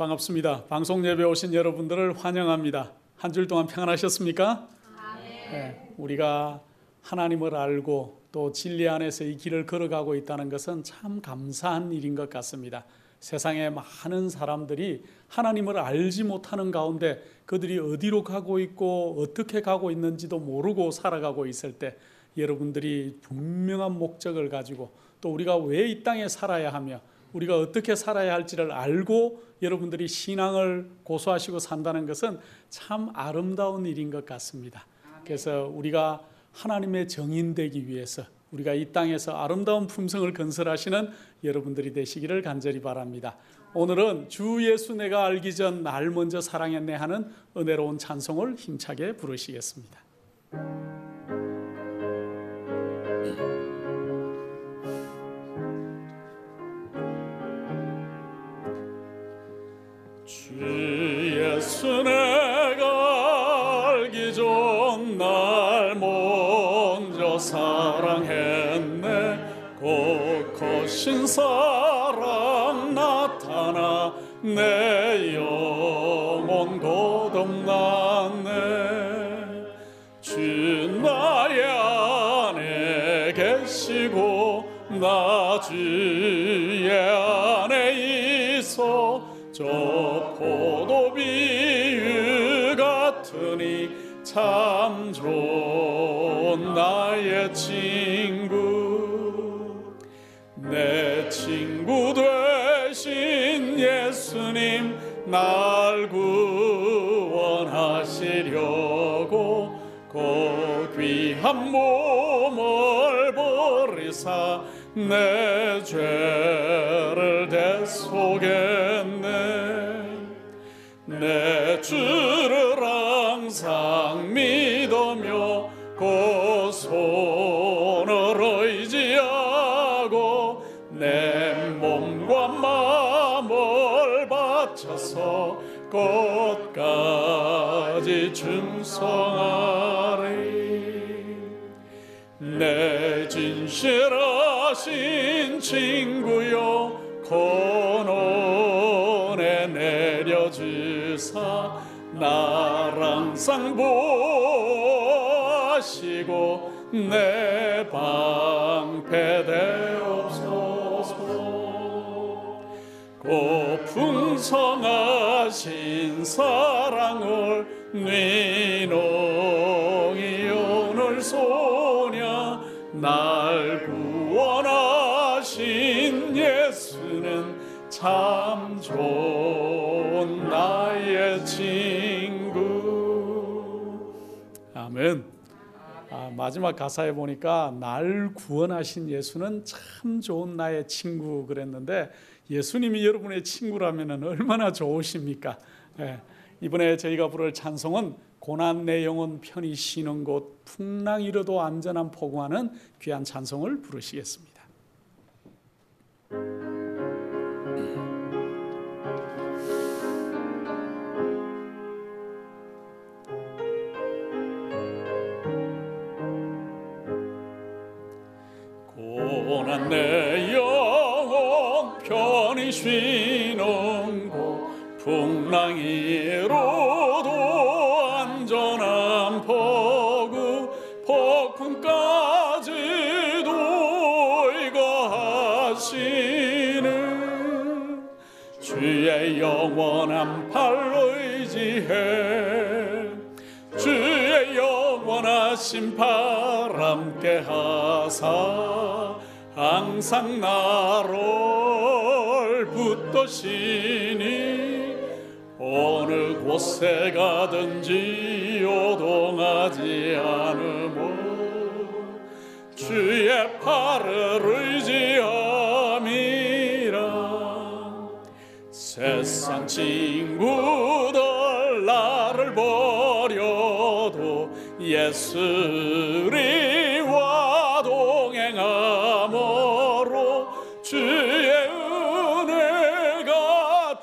반갑습니다. 방송 예배 오신 여러분들을 환영합니다. 한 주일 동안 평안하셨습니까? 네, 우리가 하나님을 알고 또 진리 안에서 이 길을 걸어가고 있다는 것은 참 감사한 일인 것 같습니다. 세상에 많은 사람들이 하나님을 알지 못하는 가운데 그들이 어디로 가고 있고 어떻게 가고 있는지도 모르고 살아가고 있을 때 여러분들이 분명한 목적을 가지고 또 우리가 왜 이 땅에 살아야 하며 우리가 어떻게 살아야 할지를 알고 여러분들이 신앙을 고수하시고 산다는 것은 참 아름다운 일인 것 같습니다. 그래서 우리가 하나님의 정인되기 위해서 우리가 이 땅에서 아름다운 품성을 건설하시는 여러분들이 되시기를 간절히 바랍니다. 오늘은 주 예수 내가 알기 전 날 먼저 사랑했네 하는 은혜로운 찬송을 힘차게 부르시겠습니다. 주 예수 내가 알기 전 날 먼저 사랑했네. 곧 거신 사랑 나타나 내 영혼 거듭났네. 주 나의 안에 계시고 나 주의 안에 있어 저 포도비유 같으니 참 좋은 나의 친구. 내 친구 되신 예수님 날 구원하시려고 그 귀한 몸을 버리사 내 죄를 대속했네. 내 주를 항상 믿으며 그 손을 의지하고 내 몸과 마음을 바쳐서 끝까지 충성하리. 내 진실하신 친구여 권원에 내려주사 날 항상 보호하시고 내 방패 되옵소서. 그 풍성하신 사랑을 니농이 오늘 소냐 날 구원하신 예수는 참 좋은 나의 친구. 아멘. 마지막 가사에 보니까 날 구원하신 예수는 참 좋은 나의 친구 그랬는데 예수님이 여러분의 친구라면 얼마나 좋으십니까? 이번에 저희가 부를 찬송은 고난 내 영혼 편히 쉬는 곳 풍랑 이르도 안전한 포구하는 귀한 찬송을 부르시겠습니다. 고난 내 영혼 편히 쉬는 곳 풍랑 이로도 안전한 포구 폭풍까지도 이거하시는 주의 영원한 팔로 의지해 주의 영원하신 팔 함께 하사 항상 나를 붙드시니 어느 곳에 가든지 요동하지 않으며 주의 팔을 의지함이라. 세상 친구들 나를 버려도 예수리와 동행함으로 주의 은혜가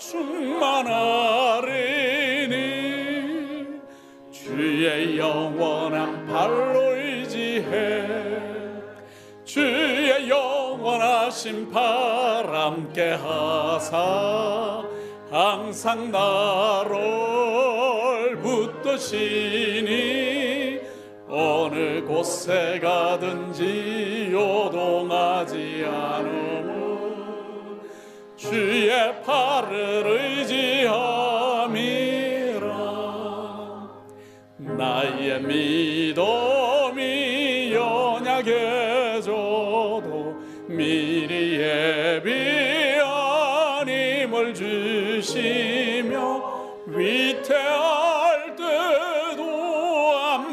충만하리니 주의 영원한 팔로 의지해 주의 영원하신 팔 함께 하사 항상 나를 붙드시니 어느 곳에 가든지 요동하지 않으면 주의 팔을 의지함이라. 나의 믿음이 연약해져도 미리 예비한 힘을 주시며 위태할 때도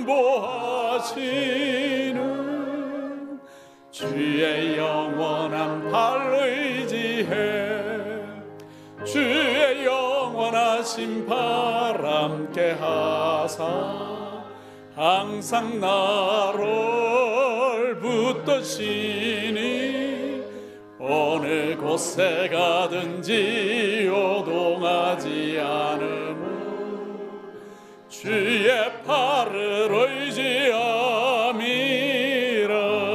안보하시는 주의 영원한 팔 의지해 주의 영원하신 팔 함께 하사 항상 나를 붙드시니 어느 곳에 가든지 요동하지 않으면 주의 팔을 의지함이라.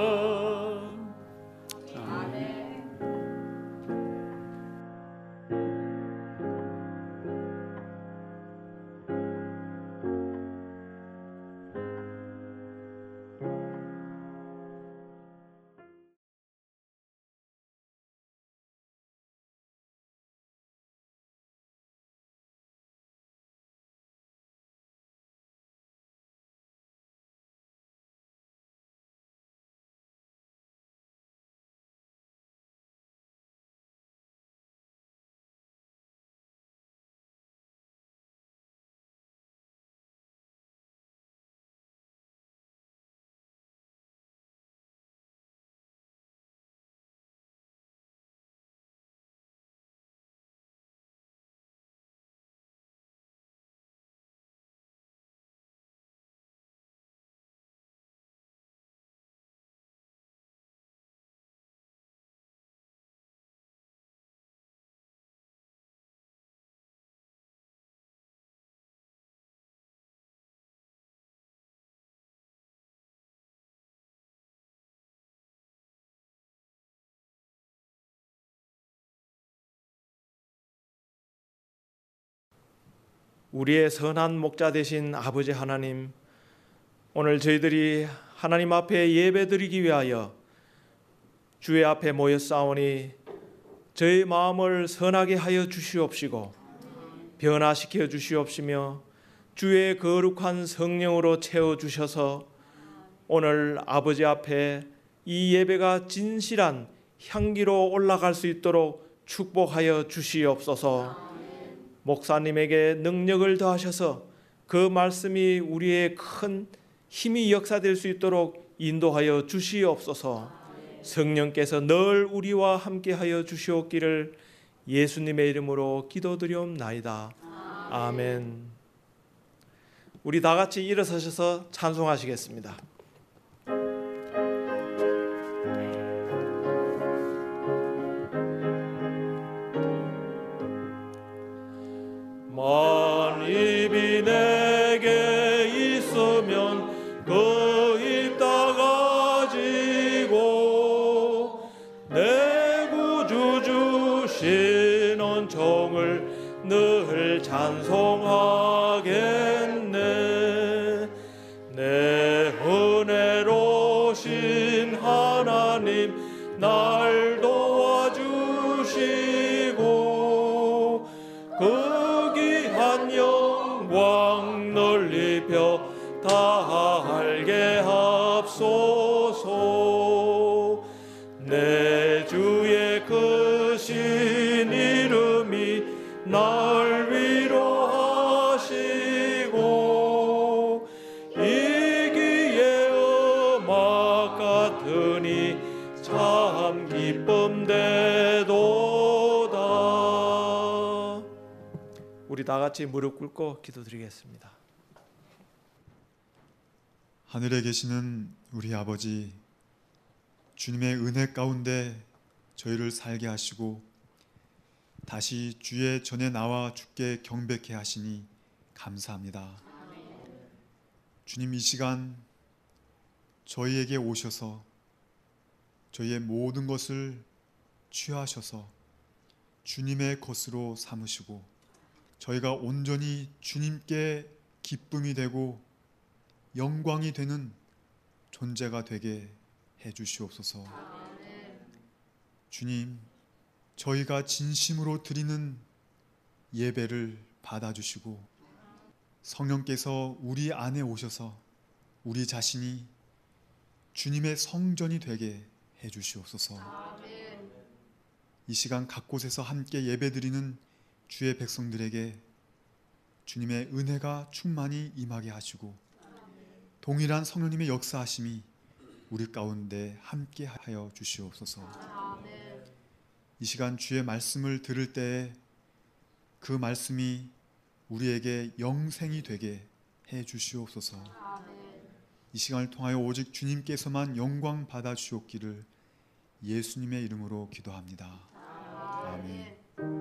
우리의 선한 목자 되신 아버지 하나님, 오늘 저희들이 하나님 앞에 예배드리기 위하여 주의 앞에 모였사오니 저희 마음을 선하게 하여 주시옵시고 변화시켜 주시옵시며 주의 거룩한 성령으로 채워주셔서 오늘 아버지 앞에 이 예배가 진실한 향기로 올라갈 수 있도록 축복하여 주시옵소서. 목사님에게 능력을 더하셔서 그 말씀이 우리의 큰 힘이 역사될 수 있도록 인도하여 주시옵소서. 성령께서 늘 우리와 함께하여 주시옵기를 예수님의 이름으로 기도드리옵나이다. 아멘. 우리 다 같이 일어서셔서 찬송하시겠습니다. 만입이 내게 있으면 그 입 다 가지고 내 구주 주시는 종을 늘 찬송하겠네. 내 은혜로신 하나님 날 도와주시고 그 귀한 영광 널리 펴 다 알게 합소서. 내 주의 크신 이름이 날 위로하시고 이기의 음악 같으니 참 기쁨되도다. 우리 다 같이 무릎 꿇고 기도드리겠습니다. 하늘에 계시는 우리 아버지, 주님의 은혜 가운데 저희를 살게 하시고 다시 주의 전에 나와 주께 경배케 하시니 감사합니다. 주님, 이 시간 저희에게 오셔서 저희의 모든 것을 취하셔서 주님의 것으로 삼으시고 저희가 온전히 주님께 기쁨이 되고 영광이 되는 존재가 되게 해 주시옵소서. 주님, 저희가 진심으로 드리는 예배를 받아주시고 성령께서 우리 안에 오셔서 우리 자신이 주님의 성전이 되게 해 주시옵소서. 이 시간 각 곳에서 함께 예배드리는 주의 백성들에게 주님의 은혜가 충만히 임하게 하시고 동일한 성령님의 역사하심이 우리 가운데 함께 하여 주시옵소서. 이 시간 주의 말씀을 들을 때에 그 말씀이 우리에게 영생이 되게 해 주시옵소서. 이 시간을 통하여 오직 주님께서만 영광 받아 주옵기를 예수님의 이름으로 기도합니다. 아멘.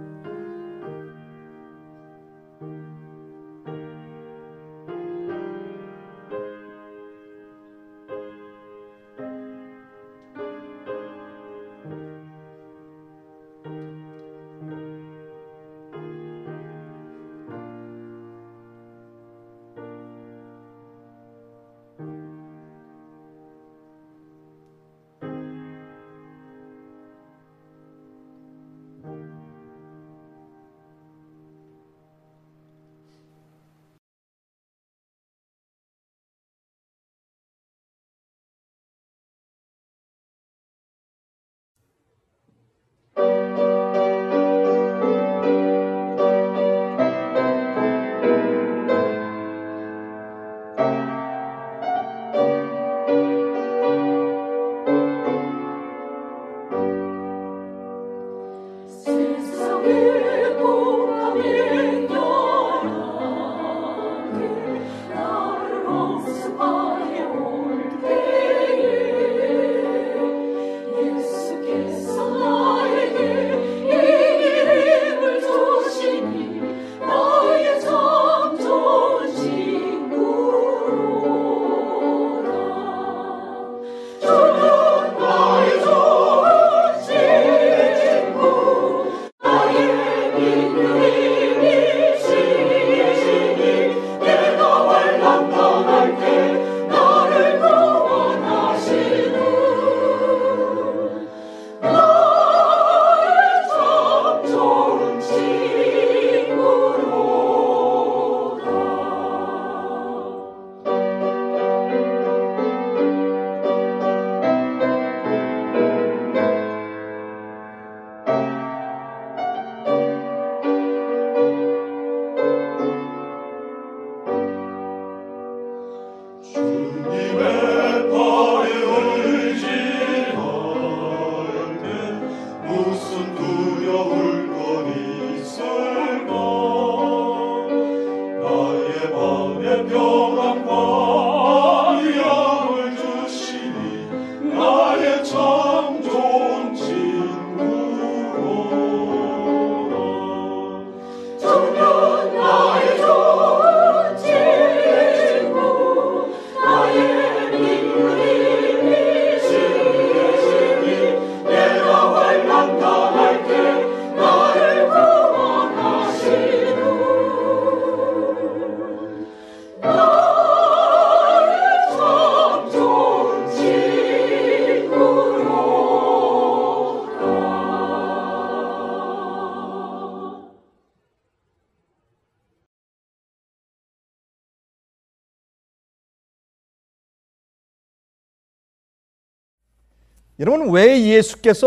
여러분, 왜 예수께서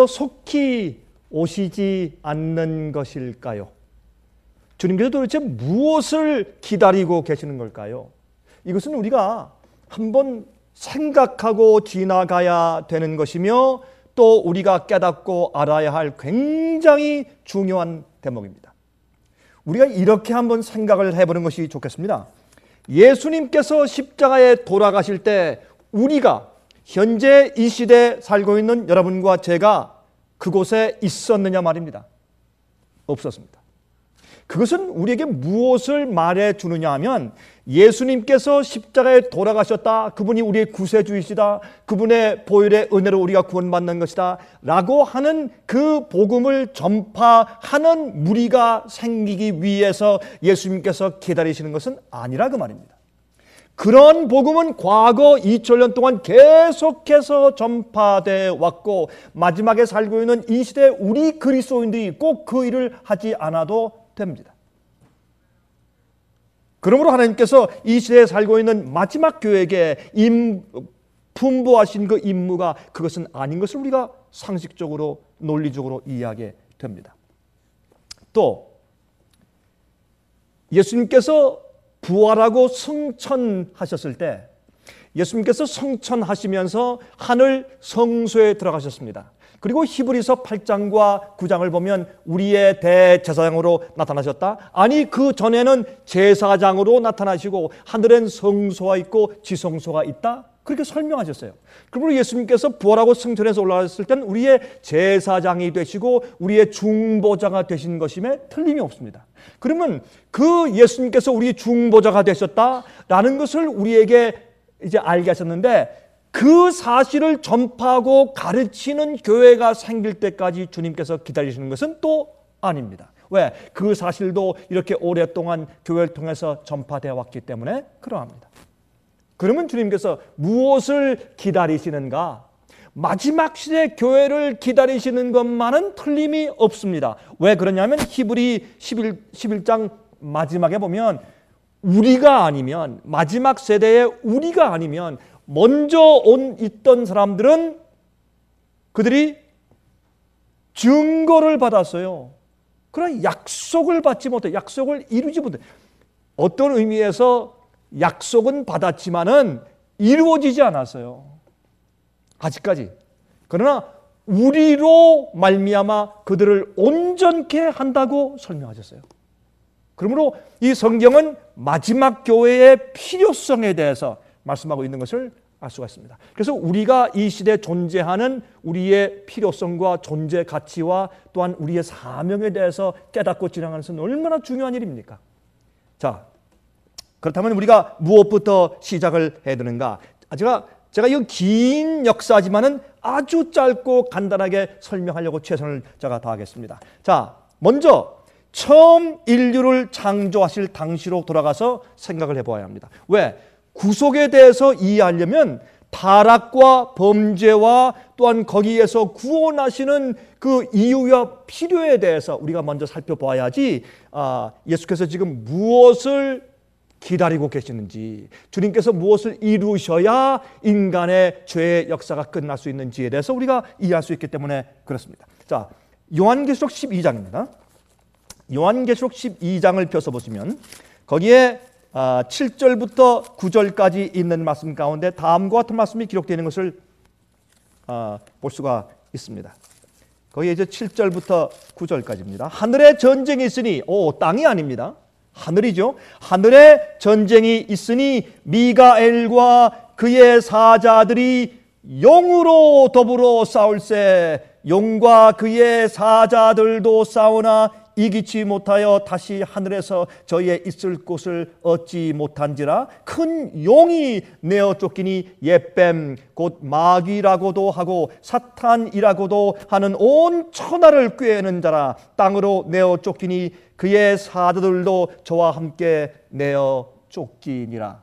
속히 오시지 않는 것일까요? 주님께서 도대체 무엇을 기다리고 계시는 걸까요? 이것은 우리가 한번 생각하고 지나가야 되는 것이며 또 우리가 깨닫고 알아야 할 굉장히 중요한 대목입니다. 우리가 이렇게 한번 생각을 해보는 것이 좋겠습니다. 예수님께서 십자가에 돌아가실 때 우리가 현재 이 시대에 살고 있는 여러분과 제가 그곳에 있었느냐 말입니다. 없었습니다. 그것은 우리에게 무엇을 말해주느냐 하면 예수님께서 십자가에 돌아가셨다. 그분이 우리의 구세주이시다. 그분의 보혈의 은혜로 우리가 구원받는 것이다. 라고 하는 그 복음을 전파하는 무리가 생기기 위해서 예수님께서 기다리시는 것은 아니라 그 말입니다. 그런 복음은 과거 2000년 동안 계속해서 전파되어 왔고 마지막에 살고 있는 이 시대에 우리 그리스도인들이 꼭 그 일을 하지 않아도 됩니다. 그러므로 하나님께서 이 시대에 살고 있는 마지막 교회에게 분부하신 그 임무가 그것은 아닌 것을 우리가 상식적으로 논리적으로 이해하게 됩니다. 또 예수님께서 부활하고 승천하셨을 때 예수님께서 승천하시면서 하늘 성소에 들어가셨습니다. 그리고 히브리서 8장과 9장을 보면 우리의 대제사장으로 나타나셨다. 아니 그 전에는 제사장으로 나타나시고 하늘엔 성소가 있고 지성소가 있다. 그렇게 설명하셨어요. 그리고 예수님께서 부활하고 승천해서 올라갔을 때는 우리의 제사장이 되시고 우리의 중보자가 되신 것임에 틀림이 없습니다. 그러면 그 예수님께서 우리 중보자가 되셨다라는 것을 우리에게 이제 알게 하셨는데 그 사실을 전파하고 가르치는 교회가 생길 때까지 주님께서 기다리시는 것은 또 아닙니다. 왜? 그 사실도 이렇게 오랫동안 교회를 통해서 전파되어 왔기 때문에 그러합니다. 그러면 주님께서 무엇을 기다리시는가? 마지막 시대 교회를 기다리시는 것만은 틀림이 없습니다. 왜 그러냐면 히브리 11장 마지막에 보면 우리가 아니면 마지막 세대에 우리가 아니면 먼저 있던 사람들은 그들이 증거를 받았어요. 그러나 약속을 받지 못해, 약속을 이루지 못해. 어떤 의미에서 약속은 받았지만은 이루어지지 않았어요. 아직까지. 그러나 우리로 말미암아 그들을 온전케 한다고 설명하셨어요. 그러므로 이 성경은 마지막 교회의 필요성에 대해서 말씀하고 있는 것을 알 수가 있습니다. 그래서 우리가 이 시대에 존재하는 우리의 필요성과 존재 가치와 또한 우리의 사명에 대해서 깨닫고 진행하는 것은 얼마나 중요한 일입니까? 자, 그렇다면 우리가 무엇부터 시작을 해야 되는가? 제가 이 긴 역사지만은 아주 짧고 간단하게 설명하려고 최선을 제가 다하겠습니다. 자, 먼저 처음 인류를 창조하실 당시로 돌아가서 생각을 해보아야 합니다. 왜? 구속에 대해서 이해하려면 타락과 범죄와 또한 거기에서 구원하시는 그 이유와 필요에 대해서 우리가 먼저 살펴봐야지 예수께서 지금 무엇을 기다리고 계시는지 주님께서 무엇을 이루셔야 인간의 죄의 역사가 끝날 수 있는지에 대해서 우리가 이해할 수 있기 때문에 그렇습니다. 자, 요한계시록 12장입니다. 요한계시록 12장을 펴서 보시면 거기에 7절부터 9절까지 있는 말씀 가운데 다음과 같은 말씀이 기록되어 있는 것을 볼 수가 있습니다. 거기에 이제 7절부터 9절까지입니다. 하늘에 전쟁이 있으니 땅이 아닙니다. 하늘이죠. 하늘에 전쟁이 있으니 미가엘과 그의 사자들이 용으로 더불어 싸울세 용과 그의 사자들도 싸우나 이기지 못하여 다시 하늘에서 저희의 있을 곳을 얻지 못한지라 큰 용이 내어 쫓기니 옛뱀 곧 마귀라고도 하고 사탄이라고도 하는 온 천하를 꾀는 자라 땅으로 내어 쫓기니 그의 사자들도 저와 함께 내어 쫓기니라.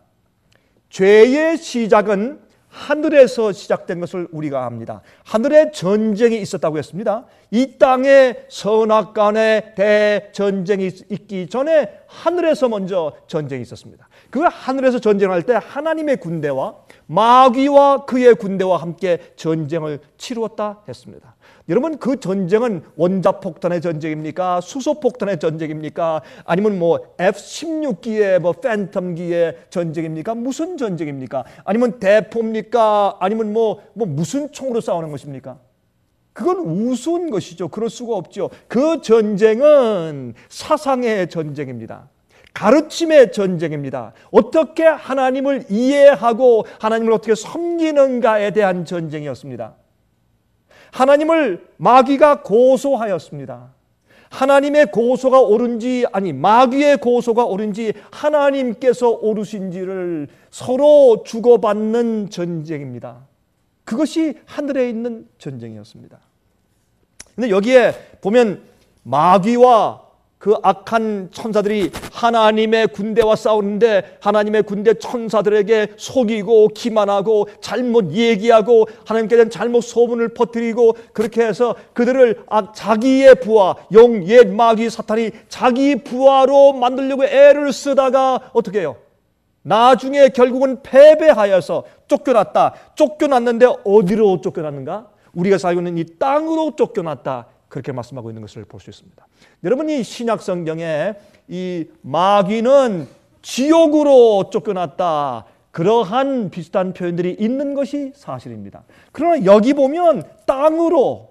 죄의 시작은 하늘에서 시작된 것을 우리가 압니다. 하늘에 전쟁이 있었다고 했습니다. 이 땅에 선악간의 대전쟁이 있기 전에 하늘에서 먼저 전쟁이 있었습니다. 그 하늘에서 전쟁할 때 하나님의 군대와 마귀와 그의 군대와 함께 전쟁을 치루었다 했습니다. 여러분, 그 전쟁은 원자폭탄의 전쟁입니까? 수소폭탄의 전쟁입니까? 아니면 F-16기의 팬텀기의 전쟁입니까? 무슨 전쟁입니까? 아니면 대포입니까? 아니면 무슨 총으로 싸우는 것입니까? 그건 우스운 것이죠. 그럴 수가 없죠. 그 전쟁은 사상의 전쟁입니다. 가르침의 전쟁입니다. 어떻게 하나님을 이해하고 하나님을 어떻게 섬기는가에 대한 전쟁이었습니다. 하나님을 마귀가 고소하였습니다. 하나님의 고소가 옳은지 아니 마귀의 고소가 옳은지 하나님께서 옳으신지를 서로 주고받는 전쟁입니다. 그것이 하늘에 있는 전쟁이었습니다. 근데 여기에 보면 마귀와 그 악한 천사들이 하나님의 군대와 싸우는데 하나님의 군대 천사들에게 속이고 기만하고 잘못 얘기하고 하나님께 대한 잘못 소문을 퍼뜨리고 그렇게 해서 그들을 자기의 부하, 옛 마귀 사탄이 자기 부하로 만들려고 애를 쓰다가 어떻게 해요? 나중에 결국은 패배하여서 쫓겨났다. 쫓겨났는데 어디로 쫓겨났는가? 우리가 살고 있는 이 땅으로 쫓겨났다. 그렇게 말씀하고 있는 것을 볼 수 있습니다. 여러분, 이 신약 성경에 이 마귀는 지옥으로 쫓겨났다. 그러한 비슷한 표현들이 있는 것이 사실입니다. 그러나 여기 보면 땅으로,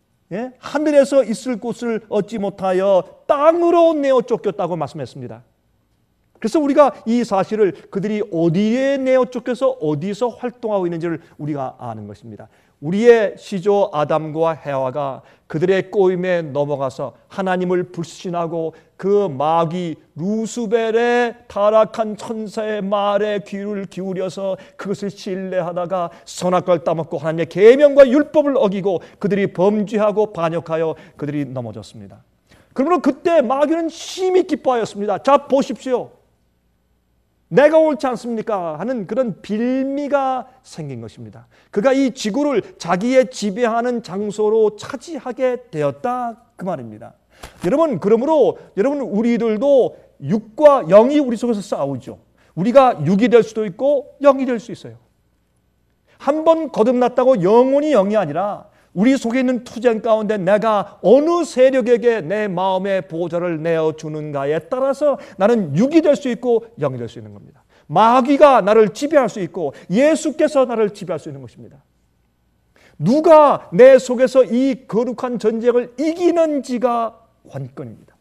하늘에서 있을 곳을 얻지 못하여 땅으로 내어 쫓겼다고 말씀했습니다. 그래서 우리가 이 사실을 그들이 어디에 내어 쫓겨서 어디서 활동하고 있는지를 우리가 아는 것입니다. 우리의 시조 아담과 해와가 그들의 꼬임에 넘어가서 하나님을 불신하고 그 마귀 루스벨의 타락한 천사의 말에 귀를 기울여서 그것을 신뢰하다가 선악과를 따먹고 하나님의 계명과 율법을 어기고 그들이 범죄하고 반역하여 그들이 넘어졌습니다. 그러므로 그때 마귀는 심히 기뻐하였습니다. 자, 보십시오. 내가 옳지 않습니까? 하는 그런 빌미가 생긴 것입니다. 그가 이 지구를 자기의 지배하는 장소로 차지하게 되었다 그 말입니다. 여러분, 그러므로 여러분 우리들도 육과 영이 우리 속에서 싸우죠. 우리가 육이 될 수도 있고 영이 될 수 있어요. 한 번 거듭났다고 영원히 영이 아니라 우리 속에 있는 투쟁 가운데 내가 어느 세력에게 내 마음의 보좌를 내어주는가에 따라서 나는 육이 될 수 있고 영이 될 수 있는 겁니다. 마귀가 나를 지배할 수 있고 예수께서 나를 지배할 수 있는 것입니다. 누가 내 속에서 이 거룩한 전쟁을 이기는지가 관건입니다.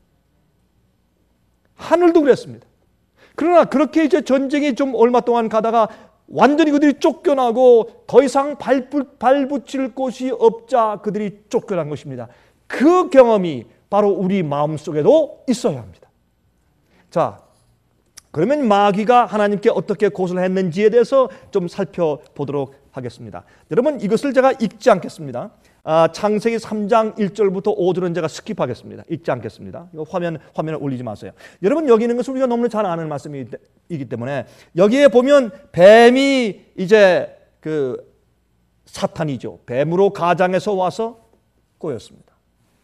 하늘도 그랬습니다. 그러나 그렇게 이제 전쟁이 좀 얼마 동안 가다가 완전히 그들이 쫓겨나고 더 이상 발붙일 곳이 없자 그들이 쫓겨난 것입니다. 그 경험이 바로 우리 마음속에도 있어야 합니다. 자, 그러면 마귀가 하나님께 어떻게 고소를 했는지에 대해서 좀 살펴보도록 하겠습니다. 여러분, 이것을 제가 읽지 않겠습니다. 창세기 3장 1절부터 5절은 제가 스킵하겠습니다. 읽지 않겠습니다. 이거 화면에 올리지 마세요. 여러분, 여기 있는 것은 우리가 너무나 잘 아는 말씀이기 때문에 여기에 보면 뱀이 이제 그 사탄이죠. 뱀으로 가장해서 와서 꼬였습니다.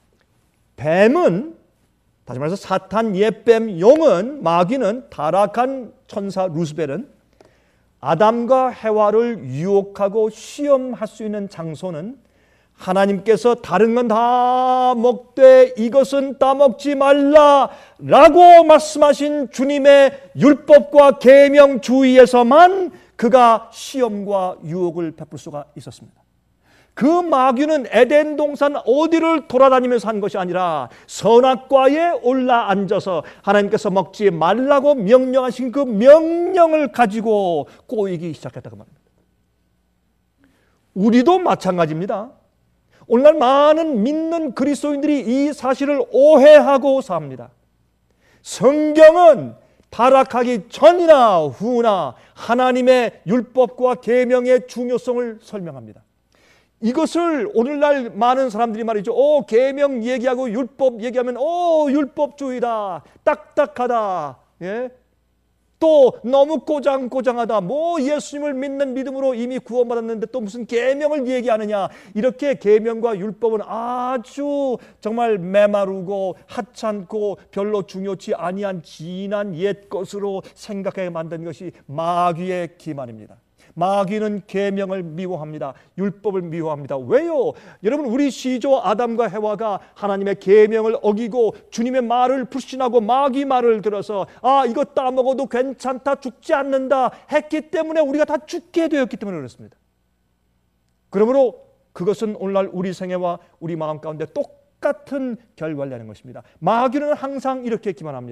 뱀은 다시 말해서 사탄, 옛뱀, 용은, 마귀는, 타락한 천사 루스벨은 아담과 해와를 유혹하고 시험할 수 있는 장소는 하나님께서 다른 건 다 먹되 이것은 따먹지 말라라고 말씀하신 주님의 율법과 계명 주위에서만 그가 시험과 유혹을 베풀 수가 있었습니다. 그 마귀는 에덴 동산 어디를 돌아다니면서 한 것이 아니라 선악과에 올라앉아서 하나님께서 먹지 말라고 명령하신 그 명령을 가지고 꼬이기 시작했다고 말합니다. 우리도 마찬가지입니다. 오늘날 많은 믿는 그리스도인들이 이 사실을 오해하고 삽니다. 성경은 타락하기 전이나 후나 하나님의 율법과 계명의 중요성을 설명합니다. 이것을 오늘날 많은 사람들이 말이죠. 계명 얘기하고 율법 얘기하면 율법주의다, 딱딱하다, 또 너무 꼬장꼬장하다. 예수님을 믿는 믿음으로 이미 구원받았는데 또 무슨 계명을 얘기하느냐. 이렇게 계명과 율법은 아주 정말 메마르고 하찮고 별로 중요치 아니한 진한 옛 것으로 생각하게 만든 것이 마귀의 기만입니다. 마귀는 계명을 미워합니다. 율법을 미워합니다. 왜요? 여러분, 우리 시조 아담과 해와가 하나님의 계명을 어기고 주님의 말을 불신하고 마귀 말을 들어서 이거 따먹어도 괜찮다, 죽지 않는다 했기 때문에 우리가 다 죽게 되었기 때문에 그렇습니다. 그러므로 그것은 오늘날 우리 생애와 우리 마음 가운데 똑같은 결과를 내는 것입니다. 마귀는 항상 이렇게 기만합니다.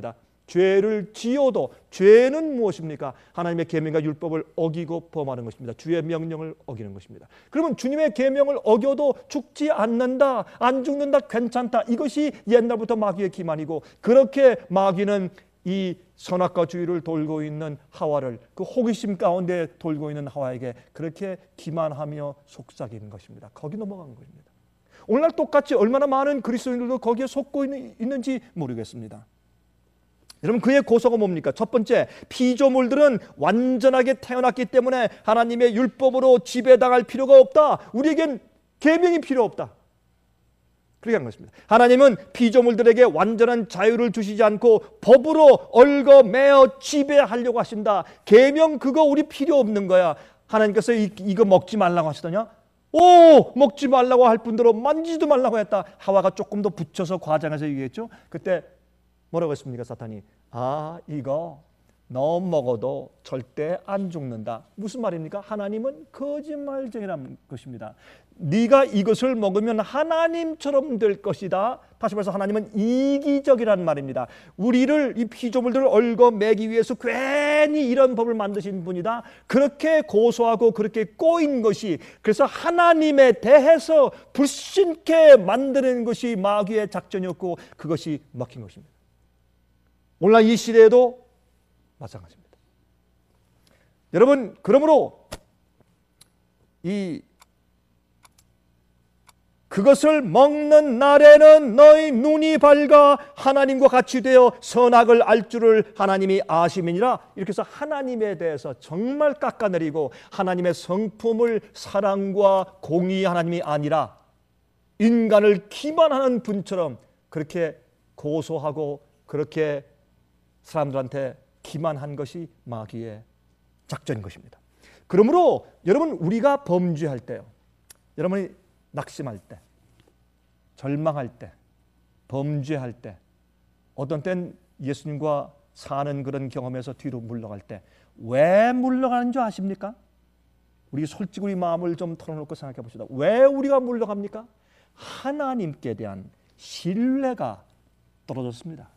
죄를 지어도 죄는 무엇입니까? 하나님의 계명과 율법을 어기고 범하는 것입니다. 주의 명령을 어기는 것입니다. 그러면 주님의 계명을 어겨도 죽지 않는다, 안 죽는다, 괜찮다. 이것이 옛날부터 마귀의 기만이고, 그렇게 마귀는 이 선악과 주의를 돌고 있는 하와를, 그 호기심 가운데 돌고 있는 하와에게 그렇게 기만하며 속삭이는 것입니다. 거기 넘어간 것입니다. 오늘날 똑같이 얼마나 많은 그리스도인들도 거기에 속고 있는지 모르겠습니다. 여러분, 그의 고소가 뭡니까? 첫 번째, 피조물들은 완전하게 태어났기 때문에 하나님의 율법으로 지배당할 필요가 없다. 우리에겐 계명이 필요 없다. 그렇게 한 것입니다. 하나님은 피조물들에게 완전한 자유를 주시지 않고 법으로 얽어매어 지배하려고 하신다. 계명 그거 우리 필요 없는 거야. 하나님께서 이거 먹지 말라고 하시더냐? 먹지 말라고 할 뿐더러 만지지도 말라고 했다. 하와가 조금 더 붙여서 과장해서 얘기했죠. 그때 뭐라고 했습니까? 사탄이 이거 너 먹어도 절대 안 죽는다. 무슨 말입니까? 하나님은 거짓말쟁이라는 것입니다. 네가 이것을 먹으면 하나님처럼 될 것이다. 다시 말해서 하나님은 이기적이라는 말입니다. 우리를, 이 피조물들을 얽어매기 위해서 괜히 이런 법을 만드신 분이다. 그렇게 고소하고 그렇게 꼬인 것이, 그래서 하나님에 대해서 불신케 만드는 것이 마귀의 작전이었고, 그것이 먹힌 것입니다. 오늘날 이 시대에도 마찬가지입니다. 여러분, 그러므로 그것을 먹는 날에는 너희 눈이 밝아 하나님과 같이 되어 선악을 알 줄을 하나님이 아심이니라. 이렇게 해서 하나님에 대해서 정말 깎아내리고, 하나님의 성품을 사랑과 공의 하나님이 아니라 인간을 기만하는 분처럼 그렇게 고소하고 그렇게 사람들한테 기만한 것이 마귀의 작전인 것입니다. 그러므로 여러분, 우리가 범죄할 때요, 여러분이 낙심할 때, 절망할 때, 범죄할 때, 어떤 땐 예수님과 사는 그런 경험에서 뒤로 물러갈 때 왜 물러가는 줄 아십니까? 우리 솔직히 우리 마음을 좀 털어놓고 생각해 봅시다. 왜 우리가 물러갑니까? 하나님께 대한 신뢰가 떨어졌습니다.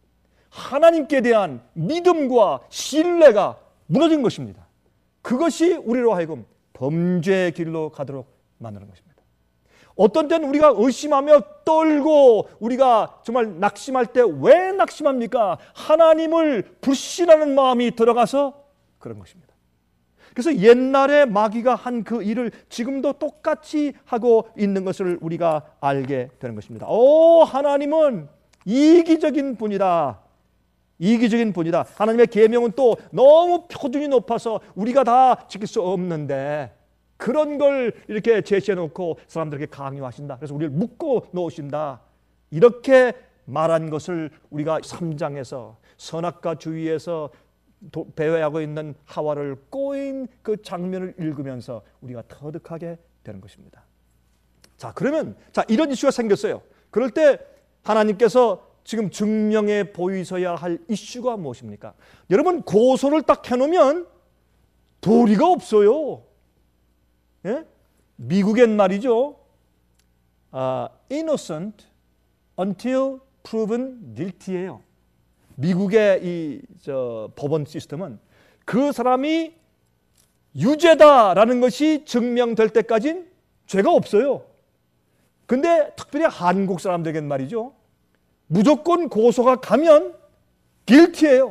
하나님께 대한 믿음과 신뢰가 무너진 것입니다. 그것이 우리로 하여금 범죄의 길로 가도록 만드는 것입니다. 어떤 때는 우리가 의심하며 떨고 우리가 정말 낙심할 때 왜 낙심합니까? 하나님을 불신하는 마음이 들어가서 그런 것입니다. 그래서 옛날에 마귀가 한 그 일을 지금도 똑같이 하고 있는 것을 우리가 알게 되는 것입니다. 하나님은 이기적인 분이다. 이기적인 분이다. 하나님의 계명은 또 너무 표준이 높아서 우리가 다 지킬 수 없는데 그런 걸 이렇게 제시해 놓고 사람들에게 강요하신다. 그래서 우리를 묶어 놓으신다. 이렇게 말한 것을 우리가 3장에서 선악과 주의에서 배회하고 있는 하와를 꼬인 그 장면을 읽으면서 우리가 터득하게 되는 것입니다. 자, 그러면 이런 이슈가 생겼어요. 그럴 때 하나님께서 지금 증명해 보이셔야 할 이슈가 무엇입니까? 여러분, 고소를 딱 해놓으면 도리가 없어요. 예? 미국엔 말이죠. innocent until proven guilty예요. 미국의 법원 시스템은 그 사람이 유죄다라는 것이 증명될 때까지는 죄가 없어요. 근데 특별히 한국 사람들에겐 말이죠. 무조건 고소가 가면 guilty예요.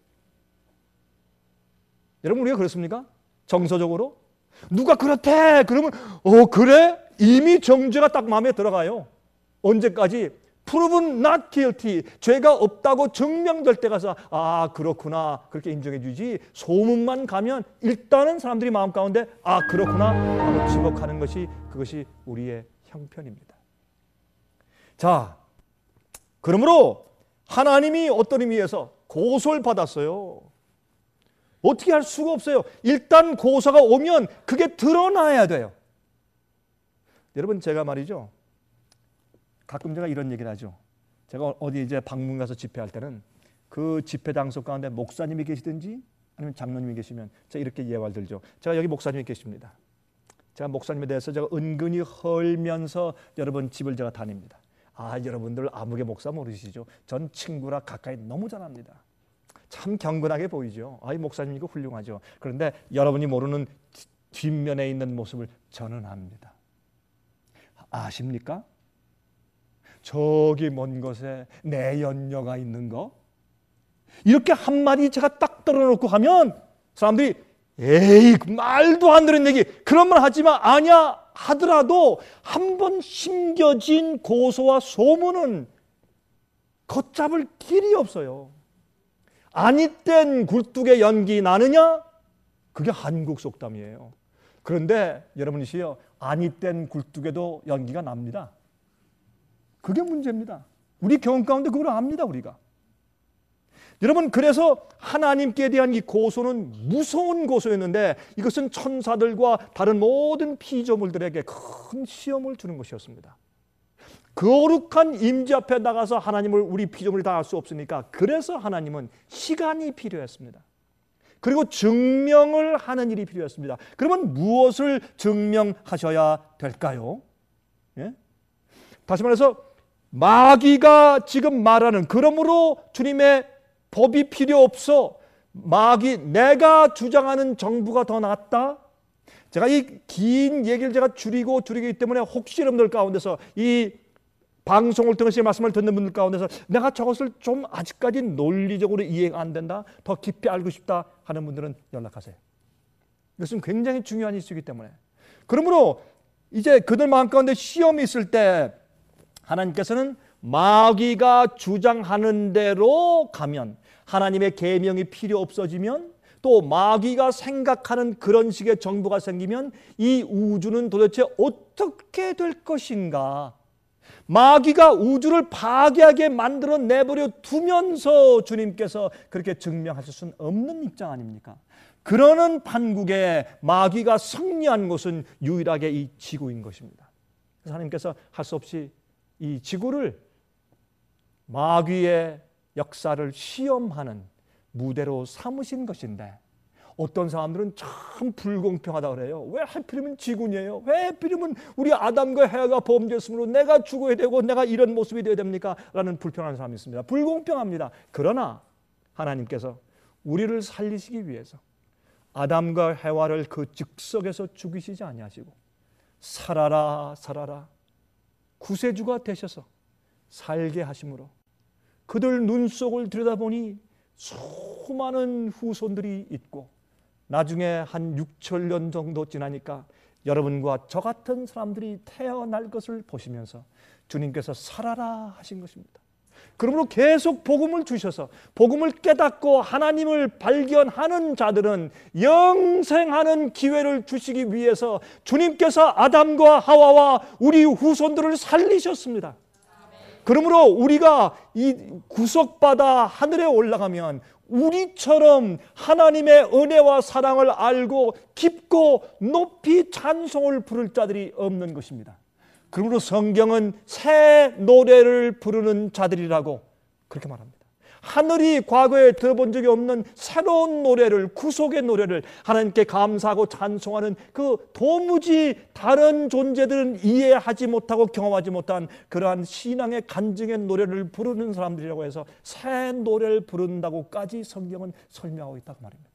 여러분, 우리가 그렇습니까? 정서적으로? 누가 그렇대 그러면 그래? 이미 정죄가 딱 마음에 들어가요. 언제까지? proven not guilty, 죄가 없다고 증명될 때 가서 그렇구나 그렇게 인정해 주지, 소문만 가면 일단은 사람들이 마음 가운데 그렇구나 하고 지목하는 것이, 그것이 우리의 형편입니다. 자, 그러므로 하나님이 어떤 의미에서 고소를 받았어요. 어떻게 할 수가 없어요. 일단 고소가 오면 그게 드러나야 돼요. 여러분, 제가 말이죠, 가끔 제가 이런 얘기를 하죠. 제가 어디 이제 방문 가서 집회할 때는 그 집회 장소 가운데 목사님이 계시든지 아니면 장로님이 계시면 제가 이렇게 예화를 들죠. 제가 여기 목사님이 계십니다. 제가 목사님에 대해서 제가 은근히 헐면서 여러분 집을 제가 다닙니다. 여러분들 아무개 목사 모르시죠? 전 친구라 가까이 너무 잘합니다. 참 경건하게 보이죠. 이 목사님 이거 훌륭하죠. 그런데 여러분이 모르는 뒷면에 있는 모습을 저는 압니다. 아십니까? 저기 먼 곳에 내 연녀가 있는 거, 이렇게 한마디 제가 딱 떨어놓고 하면 사람들이 에이 말도 안 되는 얘기, 그런 말 하지만 아냐 하더라도 한 번 심겨진 고소와 소문은 걷잡을 길이 없어요. 아니땐 굴뚝에 연기 나느냐? 그게 한국 속담이에요. 그런데 여러분이시여, 아니땐 굴뚝에도 연기가 납니다. 그게 문제입니다. 우리 경험 가운데 그걸 압니다, 우리가. 여러분, 그래서 하나님께 대한 이 고소는 무서운 고소였는데 이것은 천사들과 다른 모든 피조물들에게 큰 시험을 주는 것이었습니다. 거룩한 임재 앞에 나가서 하나님을 우리 피조물이 다 알 수 없으니까, 그래서 하나님은 시간이 필요했습니다. 그리고 증명을 하는 일이 필요했습니다. 그러면 무엇을 증명하셔야 될까요? 예? 다시 말해서 마귀가 지금 말하는, 그러므로 주님의 법이 필요 없어, 내가 주장하는 정부가 더 낫다. 제가 이 긴 얘기를 제가 줄이기 때문에 혹시 여러분들 가운데서 이 방송을 통해서 말씀을 듣는 분들 가운데서 내가 저것을 좀 아직까지 논리적으로 이해가 안 된다, 더 깊이 알고 싶다 하는 분들은 연락하세요. 이것은 굉장히 중요한 이슈이기 때문에. 그러므로 이제 그들 마음 가운데 시험이 있을 때 하나님께서는 마귀가 주장하는 대로 가면, 하나님의 계명이 필요 없어지면, 또 마귀가 생각하는 그런 식의 정부가 생기면 이 우주는 도대체 어떻게 될 것인가? 마귀가 우주를 파괴하게 만들어 내버려 두면서 주님께서 그렇게 증명하실 수는 없는 입장 아닙니까? 그러는 판국에 마귀가 승리한 곳은 유일하게 이 지구인 것입니다. 그래서 하나님께서 할 수 없이 이 지구를 마귀의 역사를 시험하는 무대로 삼으신 것인데, 어떤 사람들은 참 불공평하다 그래요. 왜 하필이면 지구냐요? 왜 하필이면 우리 아담과 해가 범죄했으므로 내가 죽어야 되고 내가 이런 모습이 되어야 됩니까? 라는 불평하는 사람이 있습니다. 불공평합니다. 그러나 하나님께서 우리를 살리시기 위해서 아담과 해와를 그 즉석에서 죽이시지 아니하시고 살아라 살아라 구세주가 되셔서 살게 하심으로 그들 눈 속을 들여다보니 수많은 후손들이 있고, 나중에 한 6천년 정도 지나니까 여러분과 저 같은 사람들이 태어날 것을 보시면서 주님께서 살아라 하신 것입니다. 그러므로 계속 복음을 주셔서 복음을 깨닫고 하나님을 발견하는 자들은 영생하는 기회를 주시기 위해서 주님께서 아담과 하와와 우리 후손들을 살리셨습니다. 그러므로 우리가 이 구속받아 하늘에 올라가면 우리처럼 하나님의 은혜와 사랑을 알고 깊고 높이 찬송을 부를 자들이 없는 것입니다. 그러므로 성경은 새 노래를 부르는 자들이라고 그렇게 말합니다. 하늘이 과거에 들어본 적이 없는 새로운 노래를, 구속의 노래를 하나님께 감사하고 찬송하는 그 도무지 다른 존재들은 이해하지 못하고 경험하지 못한 그러한 신앙의 간증의 노래를 부르는 사람들이라고 해서 새 노래를 부른다고까지 성경은 설명하고 있다고 말입니다.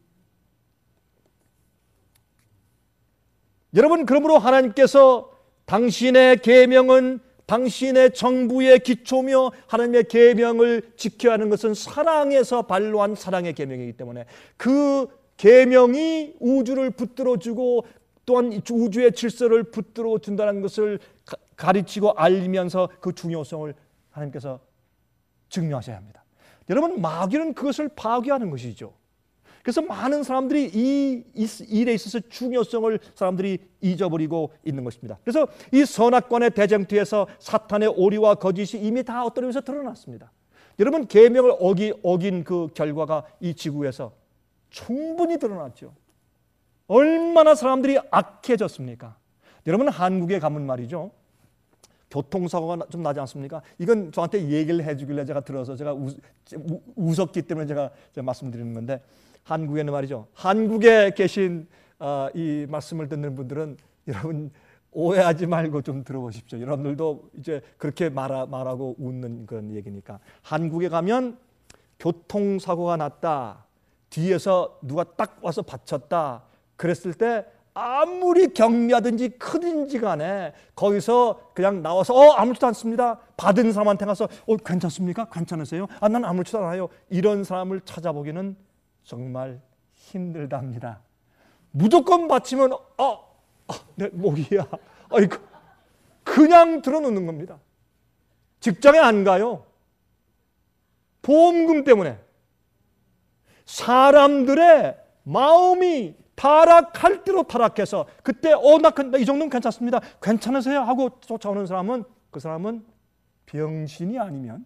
여러분, 그러므로 하나님께서 당신의 계명은 당신의 정부의 기초며 하나님의 계명을 지켜야 하는 것은 사랑에서 발로한 사랑의 계명이기 때문에 그 계명이 우주를 붙들어주고 또한 우주의 질서를 붙들어준다는 것을 가르치고 알리면서 그 중요성을 하나님께서 증명하셔야 합니다. 여러분, 마귀는 그것을 파괴하는 것이죠. 그래서 많은 사람들이 이 일에 있어서 중요성을 사람들이 잊어버리고 있는 것입니다. 그래서 이 선악관의 대쟁투에서 사탄의 오리와 거짓이 이미 다 어떤 의미에서 드러났습니다. 여러분, 계명을 어긴 그 결과가 이 지구에서 충분히 드러났죠. 얼마나 사람들이 악해졌습니까? 여러분, 한국에 가면 말이죠, 교통사고가 좀 나지 않습니까? 이건 저한테 얘기를 해주길래 제가 들어서 제가 웃었기 때문에 제가 말씀드리는 건데, 한국에는 말이죠, 한국에 계신 이 말씀을 듣는 분들은 여러분 오해하지 말고 좀 들어보십시오. 여러분들도 이제 그렇게 말하고 웃는 그런 얘기니까. 한국에 가면 교통사고가 났다, 뒤에서 누가 딱 와서 받쳤다 그랬을 때 아무리 경미하든지 크든지 간에 거기서 그냥 나와서 아무렇지도 않습니다, 받은 사람한테 가서 괜찮습니까? 괜찮으세요? 난 아무렇지도 않아요, 이런 사람을 찾아보기는 정말 힘들답니다. 무조건 받치면 내 목이야, 그냥 들어놓는 겁니다. 직장에 안 가요. 보험금 때문에. 사람들의 마음이 타락할 대로 타락해서 그때 나 이 정도는 괜찮습니다, 괜찮으세요? 하고 쫓아오는 사람은, 그 사람은 병신이 아니면,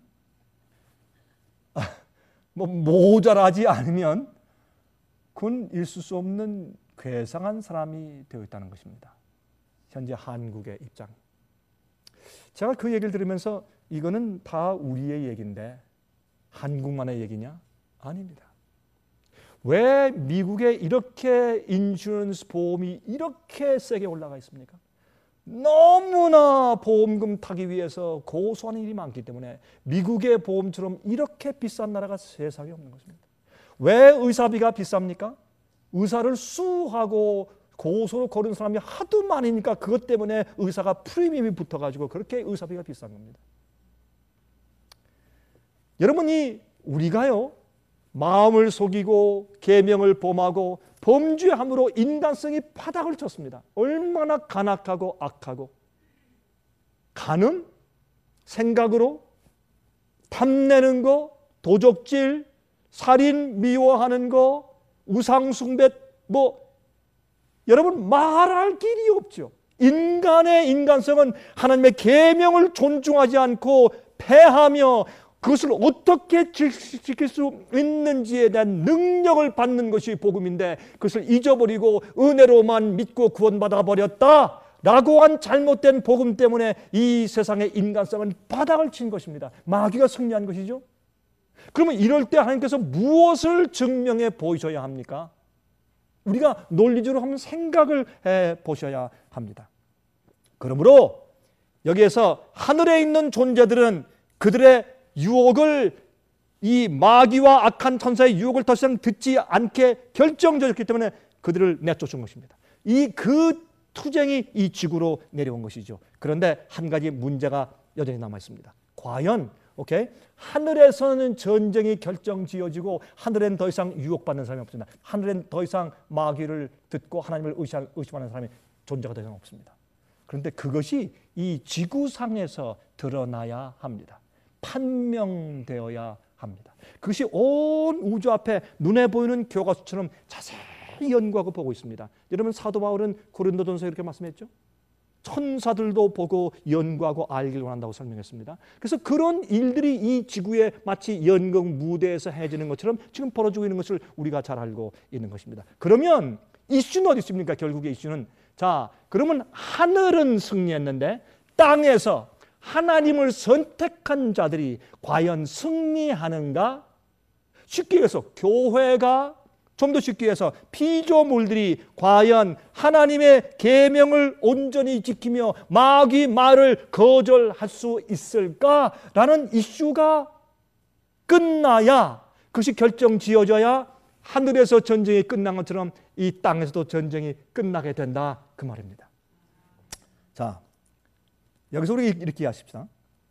모자라지 않으면 그건 있을 수 없는 괴상한 사람이 되어 있다는 것입니다. 현재 한국의 입장. 제가 그 얘기를 들으면서 이거는 다 우리의 얘기인데 한국만의 얘기냐? 아닙니다. 왜 미국에 이렇게 인슈런스 보험이 이렇게 세게 올라가 있습니까? 너무나 보험금 타기 위해서 고소하는 일이 많기 때문에 미국의 보험처럼 이렇게 비싼 나라가 세상에 없는 것입니다. 왜 의사비가 비쌉니까? 의사를 수하고 고소로 거는 사람이 하도 많으니까 그것 때문에 의사가 프리미엄이 붙어가지고 그렇게 의사비가 비싼 겁니다. 여러분이 우리가요, 마음을 속이고 계명을 범하고 범죄함으로 인간성이 바닥을 쳤습니다. 얼마나 간악하고 악하고, 간음, 생각으로 탐내는 거, 도적질, 살인, 미워하는 거, 우상숭배, 여러분 말할 길이 없죠. 인간의 인간성은 하나님의 계명을 존중하지 않고 패하며 그것을 어떻게 지킬 수 있는지에 대한 능력을 받는 것이 복음인데 그것을 잊어버리고 은혜로만 믿고 구원받아 버렸다 라고 한 잘못된 복음 때문에 이 세상의 인간성은 바닥을 친 것입니다. 마귀가 승리한 것이죠. 그러면 이럴 때 하나님께서 무엇을 증명해 보이셔야 합니까? 우리가 논리적으로 한번 생각을 해 보셔야 합니다. 그러므로 여기에서 하늘에 있는 존재들은 그들의 유혹을, 이 마귀와 악한 천사의 유혹을 더 이상 듣지 않게 결정되었기 때문에 그들을 내쫓은 것입니다. 그 투쟁이 이 지구로 내려온 것이죠. 그런데 한 가지 문제가 여전히 남아 있습니다. 과연 하늘에서는 전쟁이 결정지어지고 하늘엔 더 이상 유혹받는 사람이 없습니다. 하늘엔 더 이상 마귀를 듣고 하나님을 의심하는 사람이 존재가 더 이상 없습니다. 그런데 그것이 이 지구상에서 드러나야 합니다. 판명되어야 합니다. 그것이 온 우주 앞에 눈에 보이는 교과서처럼 자세히 연구하고 보고 있습니다. 여러분, 사도 바울은 고린도전서에 이렇게 말씀했죠. 천사들도 보고 연구하고 알기를 원한다고 설명했습니다. 그래서 그런 일들이 이 지구에 마치 연극 무대에서 해지는 것처럼 지금 벌어지고 있는 것을 우리가 잘 알고 있는 것입니다. 그러면 이슈는 어디 있습니까? 결국의 이슈는, 그러면 하늘은 승리했는데 땅에서 하나님을 선택한 자들이 과연 승리하는가? 쉽게 얘기해서 교회가, 좀 더 쉽게 해서 피조물들이 과연 하나님의 계명을 온전히 지키며 마귀 말을 거절할 수 있을까라는 이슈가 끝나야, 그것이 결정지어져야 하늘에서 전쟁이 끝난 것처럼 이 땅에서도 전쟁이 끝나게 된다, 그 말입니다. 자, 여기서 우리 이렇게 하십시다.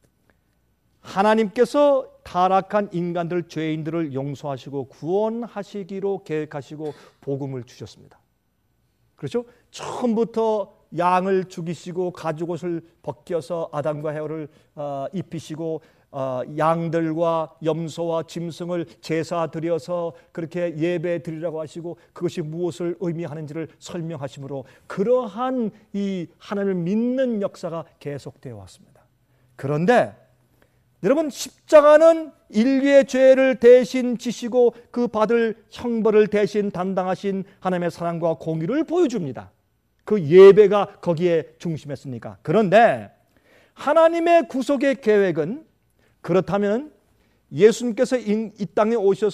하나님께서 타락한 인간들, 죄인들을 용서하시고 구원하시기로 계획하시고 복음을 주셨습니다. 그렇죠? 처음부터 양을 죽이시고 가죽옷을 벗겨서 아담과 해와를 입히시고 양들과 염소와 짐승을 제사 드려서 그렇게 예배 드리라고 하시고 그것이 무엇을 의미하는지를 설명하심으로 그러한 이 하나님을 믿는 역사가 계속되어 왔습니다. 그런데 여러분, 십자가는 인류의 죄를 대신 지시고 그 받을 형벌을 대신 담당하신 하나님의 사랑과 공의를 보여줍니다. 그 예배가 거기에 중심했으니까. 그런데 하나님의 구속의 계획은, 그렇다면 예수님께서 이 땅에 오셔서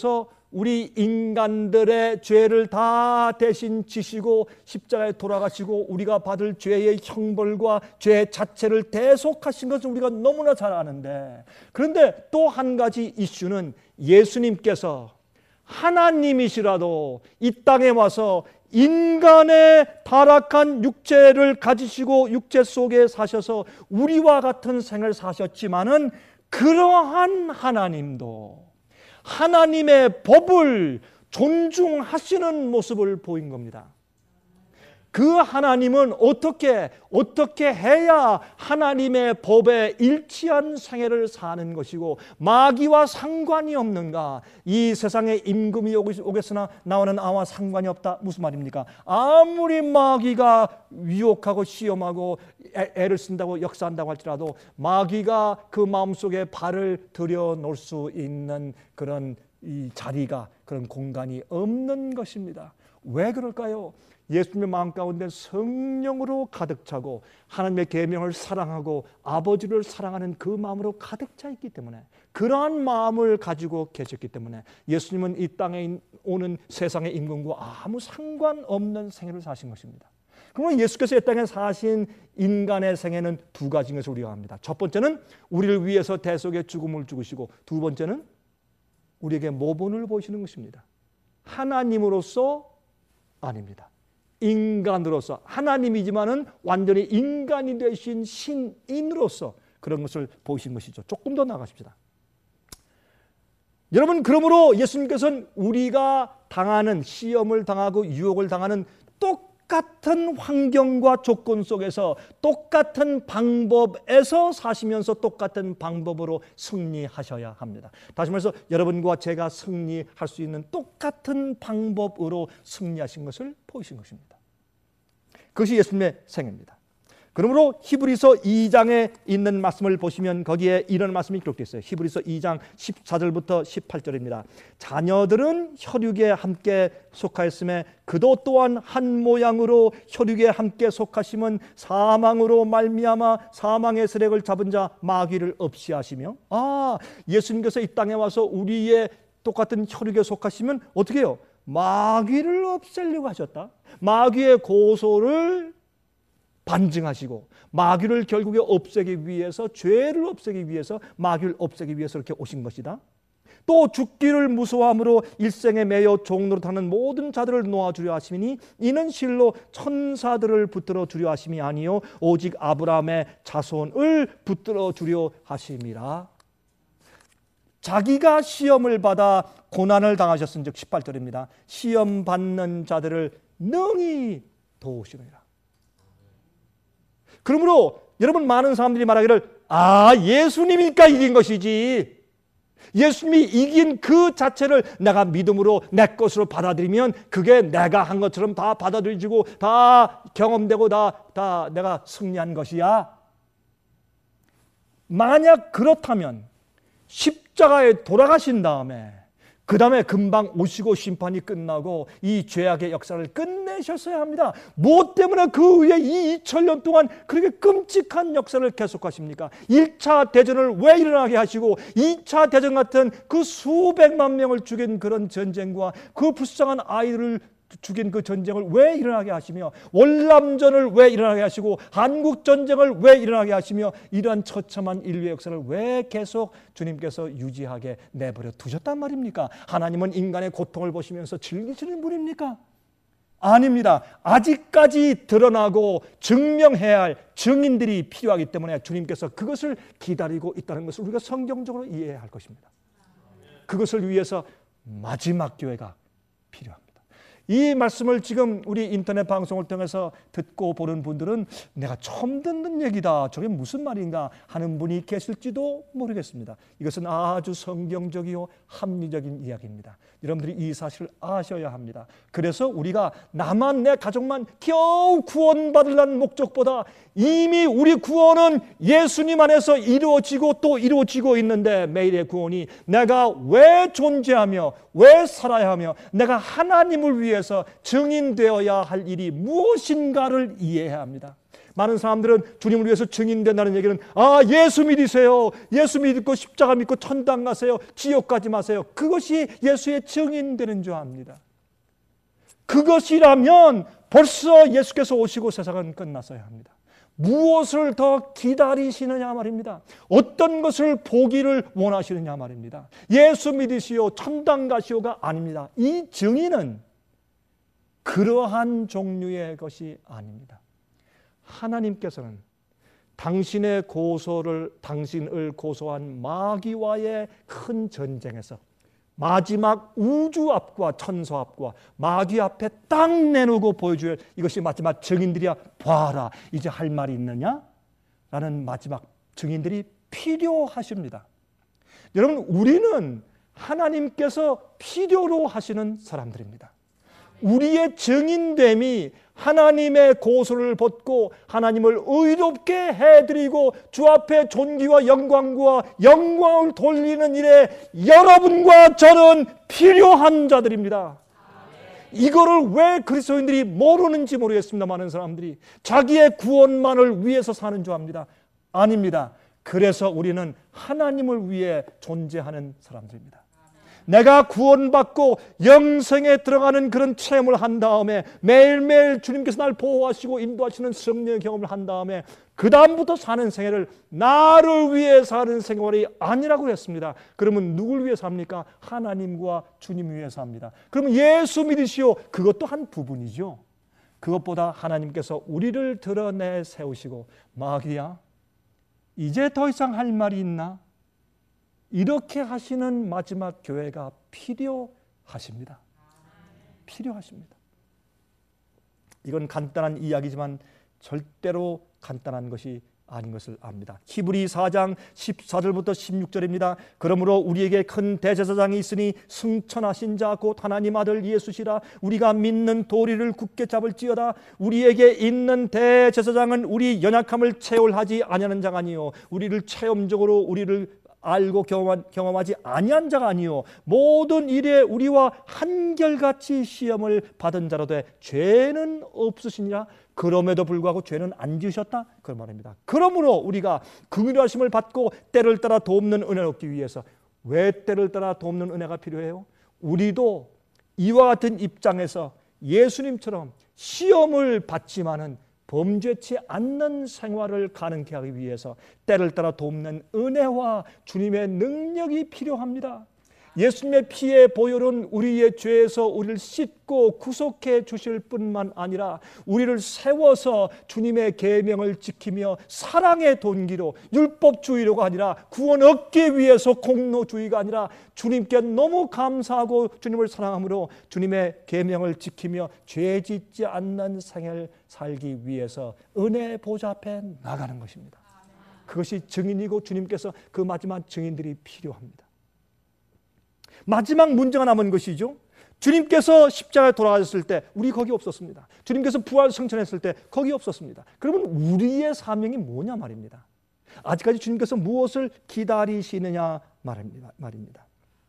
우리 인간들의 죄를 다 대신 지시고 십자가에 돌아가시고 우리가 받을 죄의 형벌과 죄 자체를 대속하신 것을 우리가 너무나 잘 아는데, 그런데 또 한 가지 이슈는 예수님께서 하나님이시라도 이 땅에 와서 인간의 타락한 육체를 가지시고 육체 속에 사셔서 우리와 같은 생을 사셨지만은 그러한 하나님도 하나님의 법을 존중하시는 모습을 보인 겁니다. 그 하나님은 어떻게 해야 하나님의 법에 일치한 생애를 사는 것이고 마귀와 상관이 없는가? 이 세상에 임금이 오겠으나 나와는 아와 상관이 없다. 무슨 말입니까? 아무리 마귀가 유혹하고 시험하고 애를 쓴다고 역사한다고 할지라도 마귀가 그 마음속에 발을 들여놓을 수 있는 그런 이 자리가, 그런 공간이 없는 것입니다. 왜 그럴까요? 예수님의 마음 가운데 성령으로 가득 차고 하나님의 계명을 사랑하고 아버지를 사랑하는 그 마음으로 가득 차 있기 때문에, 그러한 마음을 가지고 계셨기 때문에 예수님은 이 땅에 오는 세상의 임금과 아무 상관없는 생애를 사신 것입니다. 그러면 예수께서 이 땅에 사신 인간의 생애는 두 가지인 것을 우리가 압니다. 첫 번째는 우리를 위해서 대속의 죽음을 죽으시고, 두 번째는 우리에게 모본을 보이시는 것입니다. 하나님으로서 아닙니다. 인간으로서, 하나님이지만은 완전히 인간이 되신 신인으로서 그런 것을 보이신 것이죠. 조금 더 나아가십시다. 여러분, 그러므로 예수님께서는 우리가 당하는, 시험을 당하고 유혹을 당하는 똑같은 환경과 조건 속에서 똑같은 방법에서 사시면서 똑같은 방법으로 승리하셔야 합니다. 다시 말해서 여러분과 제가 승리할 수 있는 똑같은 방법으로 승리하신 것을 보이신 것입니다. 그것이 예수님의 생애입니다. 그러므로 히브리서 2장에 있는 말씀을 보시면 거기에 이런 말씀이 기록되어 있어요. 히브리서 2장 14절부터 18절입니다. 자녀들은 혈육에 함께 속하였음에 그도 또한 한 모양으로 혈육에 함께 속하심은 사망으로 말미암아 사망의 세력을 잡은 자 마귀를 없이 하시며, 예수님께서 이 땅에 와서 우리의 똑같은 혈육에 속하시면 어떻게 해요? 마귀를 없애려고 하셨다. 마귀의 고소를 반증하시고 마귀를 결국에 없애기 위해서, 죄를 없애기 위해서, 마귀를 없애기 위해서 이렇게 오신 것이다. 또 죽기를 무서워함으로 일생에 매여 종노릇하는 모든 자들을 놓아주려 하시니 이는 실로 천사들을 붙들어 주려 하심이 아니요 오직 아브라함의 자손을 붙들어 주려 하심이라. 자기가 시험을 받아 고난을 당하셨은즉 18절입니다. 시험 받는 자들을 능히 도우시느니라. 그러므로 여러분, 많은 사람들이 말하기를 예수님이니까 이긴 것이지, 예수님이 이긴 그 자체를 내가 믿음으로 내 것으로 받아들이면 그게 내가 한 것처럼 다 받아들여지고 다 경험되고 다 내가 승리한 것이야. 만약 그렇다면 십자가에 돌아가신 다음에 그 다음에 금방 오시고 심판이 끝나고 이 죄악의 역사를 끝내셨어야 합니다. 무엇 때문에 그 후에 이 2000년 동안 그렇게 끔찍한 역사를 계속하십니까? 1차 대전을 왜 일어나게 하시고 2차 대전 같은 그 수백만 명을 죽인 그런 전쟁과 그 불쌍한 아이들을 죽인 그 전쟁을 왜 일어나게 하시며, 월남전을 왜 일어나게 하시고 한국전쟁을 왜 일어나게 하시며, 이러한 처참한 인류의 역사를 왜 계속 주님께서 유지하게 내버려 두셨단 말입니까? 하나님은 인간의 고통을 보시면서 즐기시는 분입니까? 아닙니다. 아직까지 드러나고 증명해야 할 증인들이 필요하기 때문에 주님께서 그것을 기다리고 있다는 것을 우리가 성경적으로 이해해야 할 것입니다. 그것을 위해서 마지막 교회가 필요합니다. 이 말씀을 지금 우리 인터넷 방송을 통해서 듣고 보는 분들은 내가 처음 듣는 얘기다, 저게 무슨 말인가 하는 분이 계실지도 모르겠습니다. 이것은 아주 성경적이요 합리적인 이야기입니다. 여러분들이 이 사실을 아셔야 합니다. 그래서 우리가 나만, 내 가족만 겨우 구원받으려는 목적보다 이미 우리 구원은 예수님 안에서 이루어지고 또 이루어지고 있는데, 매일의 구원이 내가 왜 존재하며 왜 살아야 하며 내가 하나님을 위해서 증인되어야 할 일이 무엇인가를 이해해야 합니다. 많은 사람들은 주님을 위해서 증인된다는 얘기는 예수 믿으세요. 예수 믿고 십자가 믿고 천당 가세요. 지옥 가지 마세요. 그것이 예수의 증인되는 줄 압니다. 그것이라면 벌써 예수께서 오시고 세상은 끝났어야 합니다. 무엇을 더 기다리시느냐 말입니다. 어떤 것을 보기를 원하시느냐 말입니다. 예수 믿으시오, 천당 가시오가 아닙니다. 이 증인은 그러한 종류의 것이 아닙니다. 하나님께서는 당신을 고소한 마귀와의 큰 전쟁에서 마지막 우주 앞과 천사 앞과 마귀 앞에 딱 내놓고 보여줄 이것이 마지막 증인들이야. 봐라, 이제 할 말이 있느냐? 라는 마지막 증인들이 필요하십니다. 여러분, 우리는 하나님께서 필요로 하시는 사람들입니다. 우리의 증인됨이 하나님의 고소를 벗고 하나님을 의롭게 해드리고 주 앞에 존귀와 영광을 돌리는 일에 여러분과 저는 필요한 자들입니다. 이거를 왜 그리스도인들이 모르는지 모르겠습니다. 많은 사람들이 자기의 구원만을 위해서 사는 줄 압니다. 아닙니다. 그래서 우리는 하나님을 위해 존재하는 사람들입니다. 내가 구원받고 영생에 들어가는 그런 체험을 한 다음에 매일매일 주님께서 날 보호하시고 인도하시는 성령의 경험을 한 다음에 그 다음부터 사는 생애를 나를 위해 사는 생활이 아니라고 했습니다. 그러면 누굴 위해 삽니까? 하나님과 주님 위해 삽니다. 그러면 예수 믿으시오. 그것도 한 부분이죠. 그것보다 하나님께서 우리를 드러내 세우시고 마귀야, 이제 더 이상 할 말이 있나? 이렇게 하시는 마지막 교회가 필요하십니다. 필요하십니다. 이건 간단한 이야기지만 절대로 간단한 것이 아닌 것을 압니다. 히브리 4장 14절부터 16절입니다. 그러므로 우리에게 큰 대제사장이 있으니 승천하신 자 곧 하나님 아들 예수시라. 우리가 믿는 도리를 굳게 잡을지어다. 우리에게 있는 대제사장은 우리 연약함을 체험하지 아니하는 자가 아니요, 우리를 체험적으로 우리를 알고 경험하지 아니한 자가 아니요, 모든 일에 우리와 한결같이 시험을 받은 자로 돼 죄는 없으시니라. 그럼에도 불구하고 죄는 안 지으셨다, 그 말입니다. 그러므로 우리가 긍휼하심을 받고 때를 따라 돕는 은혜를 얻기 위해서, 왜 때를 따라 돕는 은혜가 필요해요? 우리도 이와 같은 입장에서 예수님처럼 시험을 받지만은 범죄치 않는 생활을 가능케 하기 위해서 때를 따라 돕는 은혜와 주님의 능력이 필요합니다. 예수님의 피의 보혈은 우리의 죄에서 우리를 씻고 구속해 주실 뿐만 아니라 우리를 세워서 주님의 계명을 지키며 사랑의 동기로, 율법주의로가 아니라 구원 얻기 위해서 공로주의가 아니라 주님께 너무 감사하고 주님을 사랑함으로 주님의 계명을 지키며 죄 짓지 않는 생을 살기 위해서 은혜 보좌 앞에 나가는 것입니다. 그것이 증인이고 주님께서 그 마지막 증인들이 필요합니다. 마지막 문제가 남은 것이죠. 주님께서 십자가에 돌아가셨을 때 우리 거기 없었습니다. 주님께서 부활 승천했을 때 거기 없었습니다. 그러면 우리의 사명이 뭐냐 말입니다. 아직까지 주님께서 무엇을 기다리시느냐 말입니다.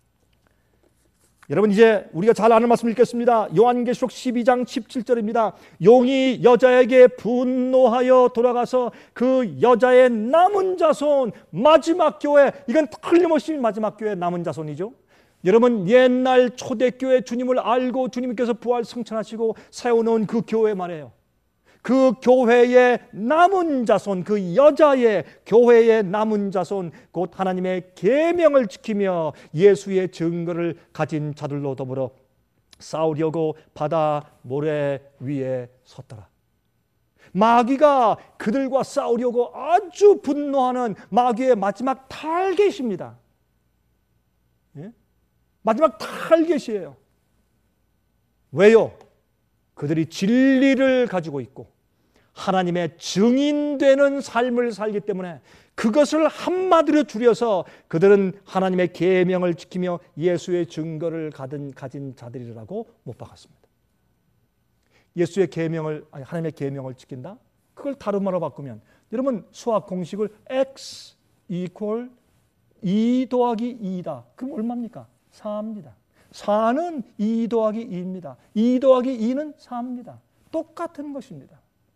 여러분, 이제 우리가 잘 아는 말씀 읽겠습니다. 요한계시록 12장 17절입니다. 용이 여자에게 분노하여 돌아가서 그 여자의 남은 자손, 마지막 교회, 이건 틀림없이 마지막 교회 남은 자손이죠. 여러분, 옛날 초대교회 주님을 알고 주님께서 부활 승천하시고 세워놓은 그 교회 말이에요. 그 교회의 남은 자손, 그 여자의 교회의 남은 자손, 곧 하나님의 계명을 지키며 예수의 증거를 가진 자들로 더불어 싸우려고 바다 모래 위에 섰더라. 마귀가 그들과 싸우려고 아주 분노하는 마귀의 마지막 타겟입니다. 예? 마지막 타겟이에요. 왜요? 그들이 진리를 가지고 있고 하나님의 증인되는 삶을 살기 때문에 그것을 한마디로 줄여서 그들은 하나님의 계명을 지키며 예수의 증거를 가진 자들이라고 못 박았습니다. 예수의 계명을, 아니 하나님의 계명을 지킨다? 그걸 다른 말로 바꾸면, 여러분 수학 공식을 x equal 2 더하기 2다. 그럼 얼마입니까? 4입니다. 4는 2 더하기 2입니다. 2 더하기 2는 4입니다. 똑같은 것입니다.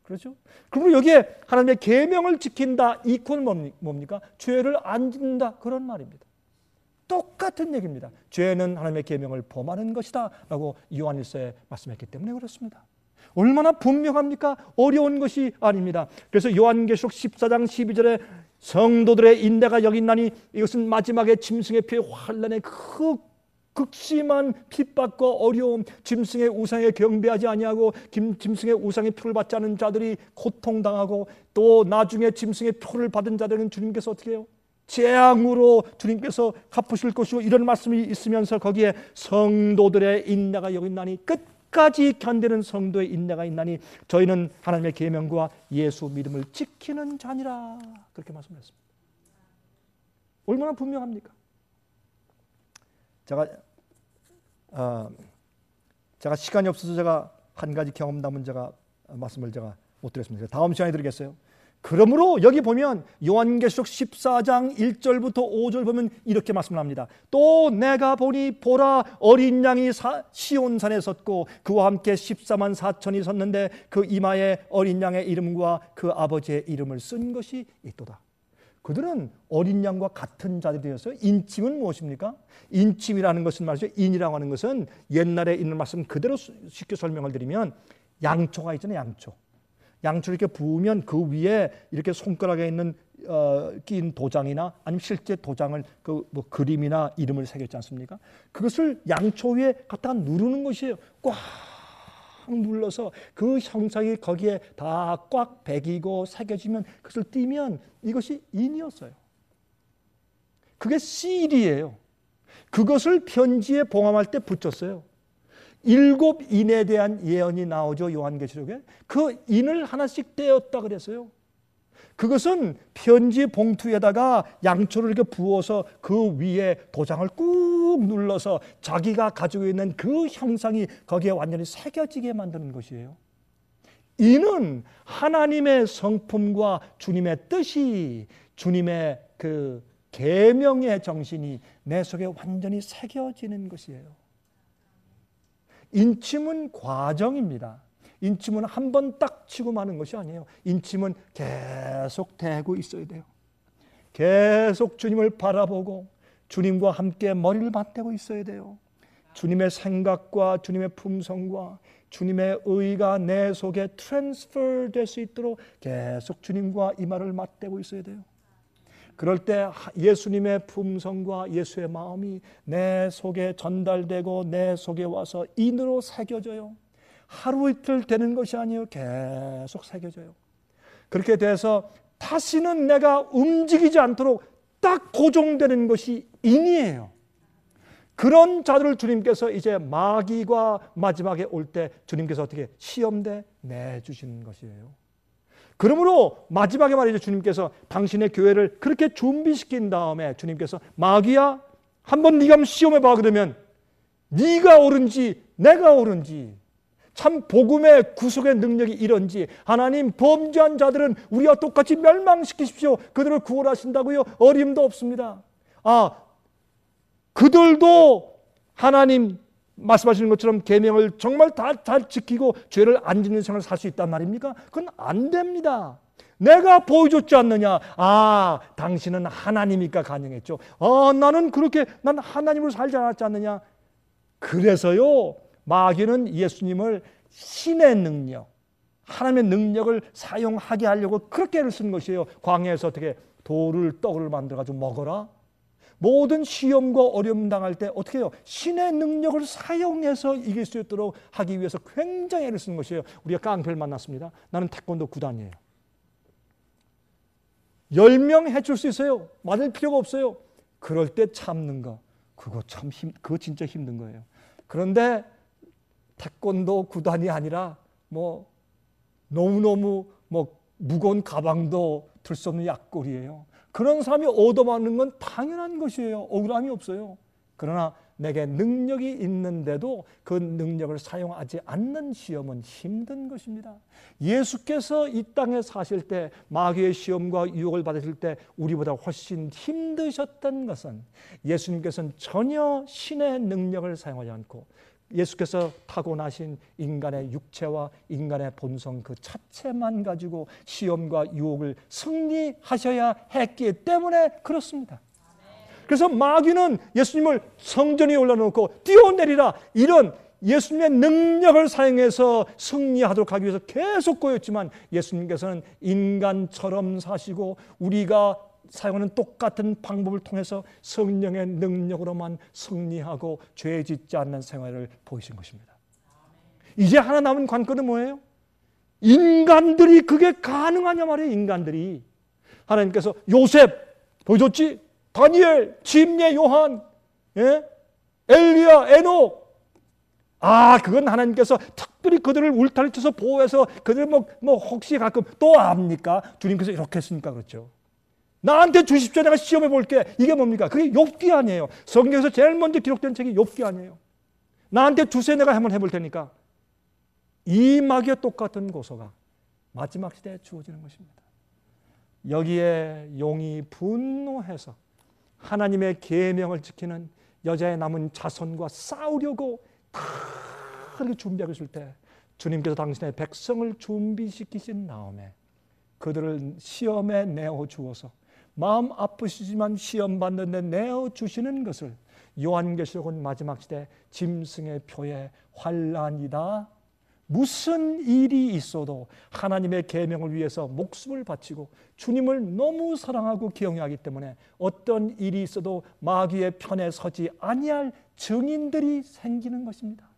그렇죠? 그리고 여기에 하나님의 계명을 지킨다 이코는 뭡니까? 죄를 안 짓는다 그런 말입니다. 똑같은 얘기입니다. 죄는 하나님의 계명을 범하는 것이다 라고 요한일서에 말씀했기 때문에 그렇습니다. 얼마나 분명합니까? 어려운 것이 아닙니다. 그래서 요한계시록 14장 12절에 성도들의 인내가 여기 있나니 이것은 마지막에 짐승의 피의 환난의 그 극심한 핍박과 어려움, 짐승의 우상에 경배하지 아니하고 짐승의 우상의 표를 받지 않은 자들이 고통당하고 또 나중에 짐승의 표를 받은 자들은 주님께서 어떻게 해요? 재앙으로 주님께서 갚으실 것이고 이런 말씀이 있으면서 거기에 성도들의 인내가 여기 있나니 끝까지 견디는 성도의 인내가 있나니 저희는 하나님의 계명과 예수 믿음을 지키는 자니라 그렇게 말씀했습니다. 얼마나 분명합니까? 제가 시간이 없어서 제가 한 가지 경험담은 말씀을 못 드렸습니다. 다음 시간에 드리겠어요. 그러므로 여기 보면 요한계시록 14장 1절부터 5절 보면 이렇게 말씀을 합니다. 또 내가 보니 보라 어린 양이 시온산에 섰고 그와 함께 14만 4천이 섰는데 그 이마에 어린 양의 이름과 그 아버지의 이름을 쓴 것이 있도다. 그들은 어린 양과 같은 자들이 되었어요. 인침은 무엇입니까? 인침이라는 것은 말이죠. 인이라고 하는 것은 옛날에 있는 말씀 그대로 쉽게 설명을 드리면 양초가 있잖아요. 양초를 이렇게 부으면 그 위에 이렇게 손가락에 있는 낀 도장이나 아니면 실제 도장을 뭐 그림이나 이름을 새겼지 않습니까? 그것을 양초 위에 갖다가 누르는 것이에요. 꽉 눌러서 그 형상이 거기에 다 꽉 배기고 새겨지면 그것을 띄면 이것이 인이었어요. 그게 씨일이에요. 그것을 편지에 봉함할 때 붙였어요. 7인에 대한 예언이 나오죠. 요한계시록에. 그 인을 하나씩 떼었다 그랬어요. 그것은 편지 봉투에다가 양초를 이렇게 부어서 그 위에 도장을 꾹 눌러서 자기가 가지고 있는 그 형상이 거기에 완전히 새겨지게 만드는 것이에요. 이는 하나님의 성품과 주님의 뜻이 주님의 그 계명의 정신이 내 속에 완전히 새겨지는 것이에요. 인침은 과정입니다. 인침은 한 번 딱 치고 마는 것이 아니에요. 인침은 계속 되고 있어야 돼요. 계속 주님을 바라보고 주님과 함께 머리를 맞대고 있어야 돼요. 주님의 생각과 주님의 품성과 주님의 의가 내 속에 트랜스퍼 될 수 있도록 계속 주님과 이 말을 맞대고 있어야 돼요. 그럴 때 예수님의 품성과 예수의 마음이 내 속에 전달되고 내 속에 와서 인으로 새겨져요. 하루 이틀 되는 것이 아니에요. 계속 새겨져요. 그렇게 돼서 다시는 내가 움직이지 않도록 딱 고정되는 것이 인이에요. 그런 자들을 주님께서 이제 마귀가 마지막에 올 때 주님께서 어떻게 시험대 내주시는 것이에요. 그러므로 마지막에 말이죠. 주님께서 당신의 교회를 그렇게 준비시킨 다음에 주님께서 마귀야 한번 네가 한번 시험해봐 그러면 네가 옳은지 내가 옳은지 참 복음의 구속의 능력이 이런지 하나님 범죄한 자들은 우리와 똑같이 멸망시키십시오. 그들을 구원하신다고요? 어림도 없습니다. 그들도 하나님 말씀하시는 것처럼 계명을 정말 잘 지키고 죄를 안 짓는 생활을 살 수 있단 말입니까? 그건 안 됩니다. 내가 보여줬지 않느냐? 당신은 하나님이니까 가능했죠. 난 하나님으로 살지 않았지 않느냐? 그래서요, 마귀는 예수님을 신의 능력, 하나님의 능력을 사용하게 하려고 그렇게 애를 쓴 것이에요. 광야에서 어떻게 돌을 떡을 만들어가지고 먹어라? 모든 시험과 어려움 당할 때 어떻게 해요? 신의 능력을 사용해서 이길 수 있도록 하기 위해서 굉장히 애를 쓰는 것이에요. 우리가 깡패를 만났습니다. 나는 태권도 9단이에요. 10명 해줄 수 있어요. 맞을 필요가 없어요. 그럴 때 참는 거. 그거 진짜 힘든 거예요. 그런데 태권도 9단이 아니라 너무너무 무거운 가방도 들 수 없는 약골이에요. 그런 사람이 얻어맞는 건 당연한 것이에요. 억울함이 없어요. 그러나 내게 능력이 있는데도 그 능력을 사용하지 않는 시험은 힘든 것입니다. 예수께서 이 땅에 사실 때 마귀의 시험과 유혹을 받으실 때 우리보다 훨씬 힘드셨던 것은 예수님께서는 전혀 신의 능력을 사용하지 않고 예수께서 타고나신 인간의 육체와 인간의 본성 그 자체만 가지고 시험과 유혹을 승리하셔야 했기 때문에 그렇습니다. 그래서 마귀는 예수님을 성전 위에 올려놓고 뛰어내리라 이런 예수님의 능력을 사용해서 승리하도록 하기 위해서 계속 꼬였지만 예수님께서는 인간처럼 사시고 우리가 사용하는 똑같은 방법을 통해서 성령의 능력으로만 승리하고 죄 짓지 않는 생활을 보이신 것입니다. 이제 하나 남은 관건은 뭐예요? 인간들이 그게 가능하냐 말이에요. 인간들이. 하나님께서 요셉 보여줬지? 다니엘, 침례 요한, 엘리야, 에녹. 그건 하나님께서 특별히 그들을 울타리 쳐서 보호해서 그들을 혹시 가끔 또 압니까? 주님께서 이렇게 했으니까 그렇죠. 나한테 주십시오. 내가 시험해 볼게. 이게 뭡니까? 그게 욥기 아니에요. 성경에서 제일 먼저 기록된 책이 욥기 아니에요. 나한테 주세요. 내가 한번 해볼 테니까. 이 마귀와 똑같은 고소가 마지막 시대에 주어지는 것입니다. 여기에 용이 분노해서 하나님의 계명을 지키는 여자의 남은 자손과 싸우려고 크게 준비하고 있을 때 주님께서 당신의 백성을 준비시키신 다음에 그들을 시험에 내어주어서 마음 아프시지만 시험 받는데 내어주시는 것을 요한계시록은 마지막 시대 짐승의 표의 환란이다. 무슨 일이 있어도 하나님의 계명을 위해서 목숨을 바치고 주님을 너무 사랑하고 경외하기 때문에 어떤 일이 있어도 마귀의 편에 서지 아니할 증인들이 생기는 것입니다.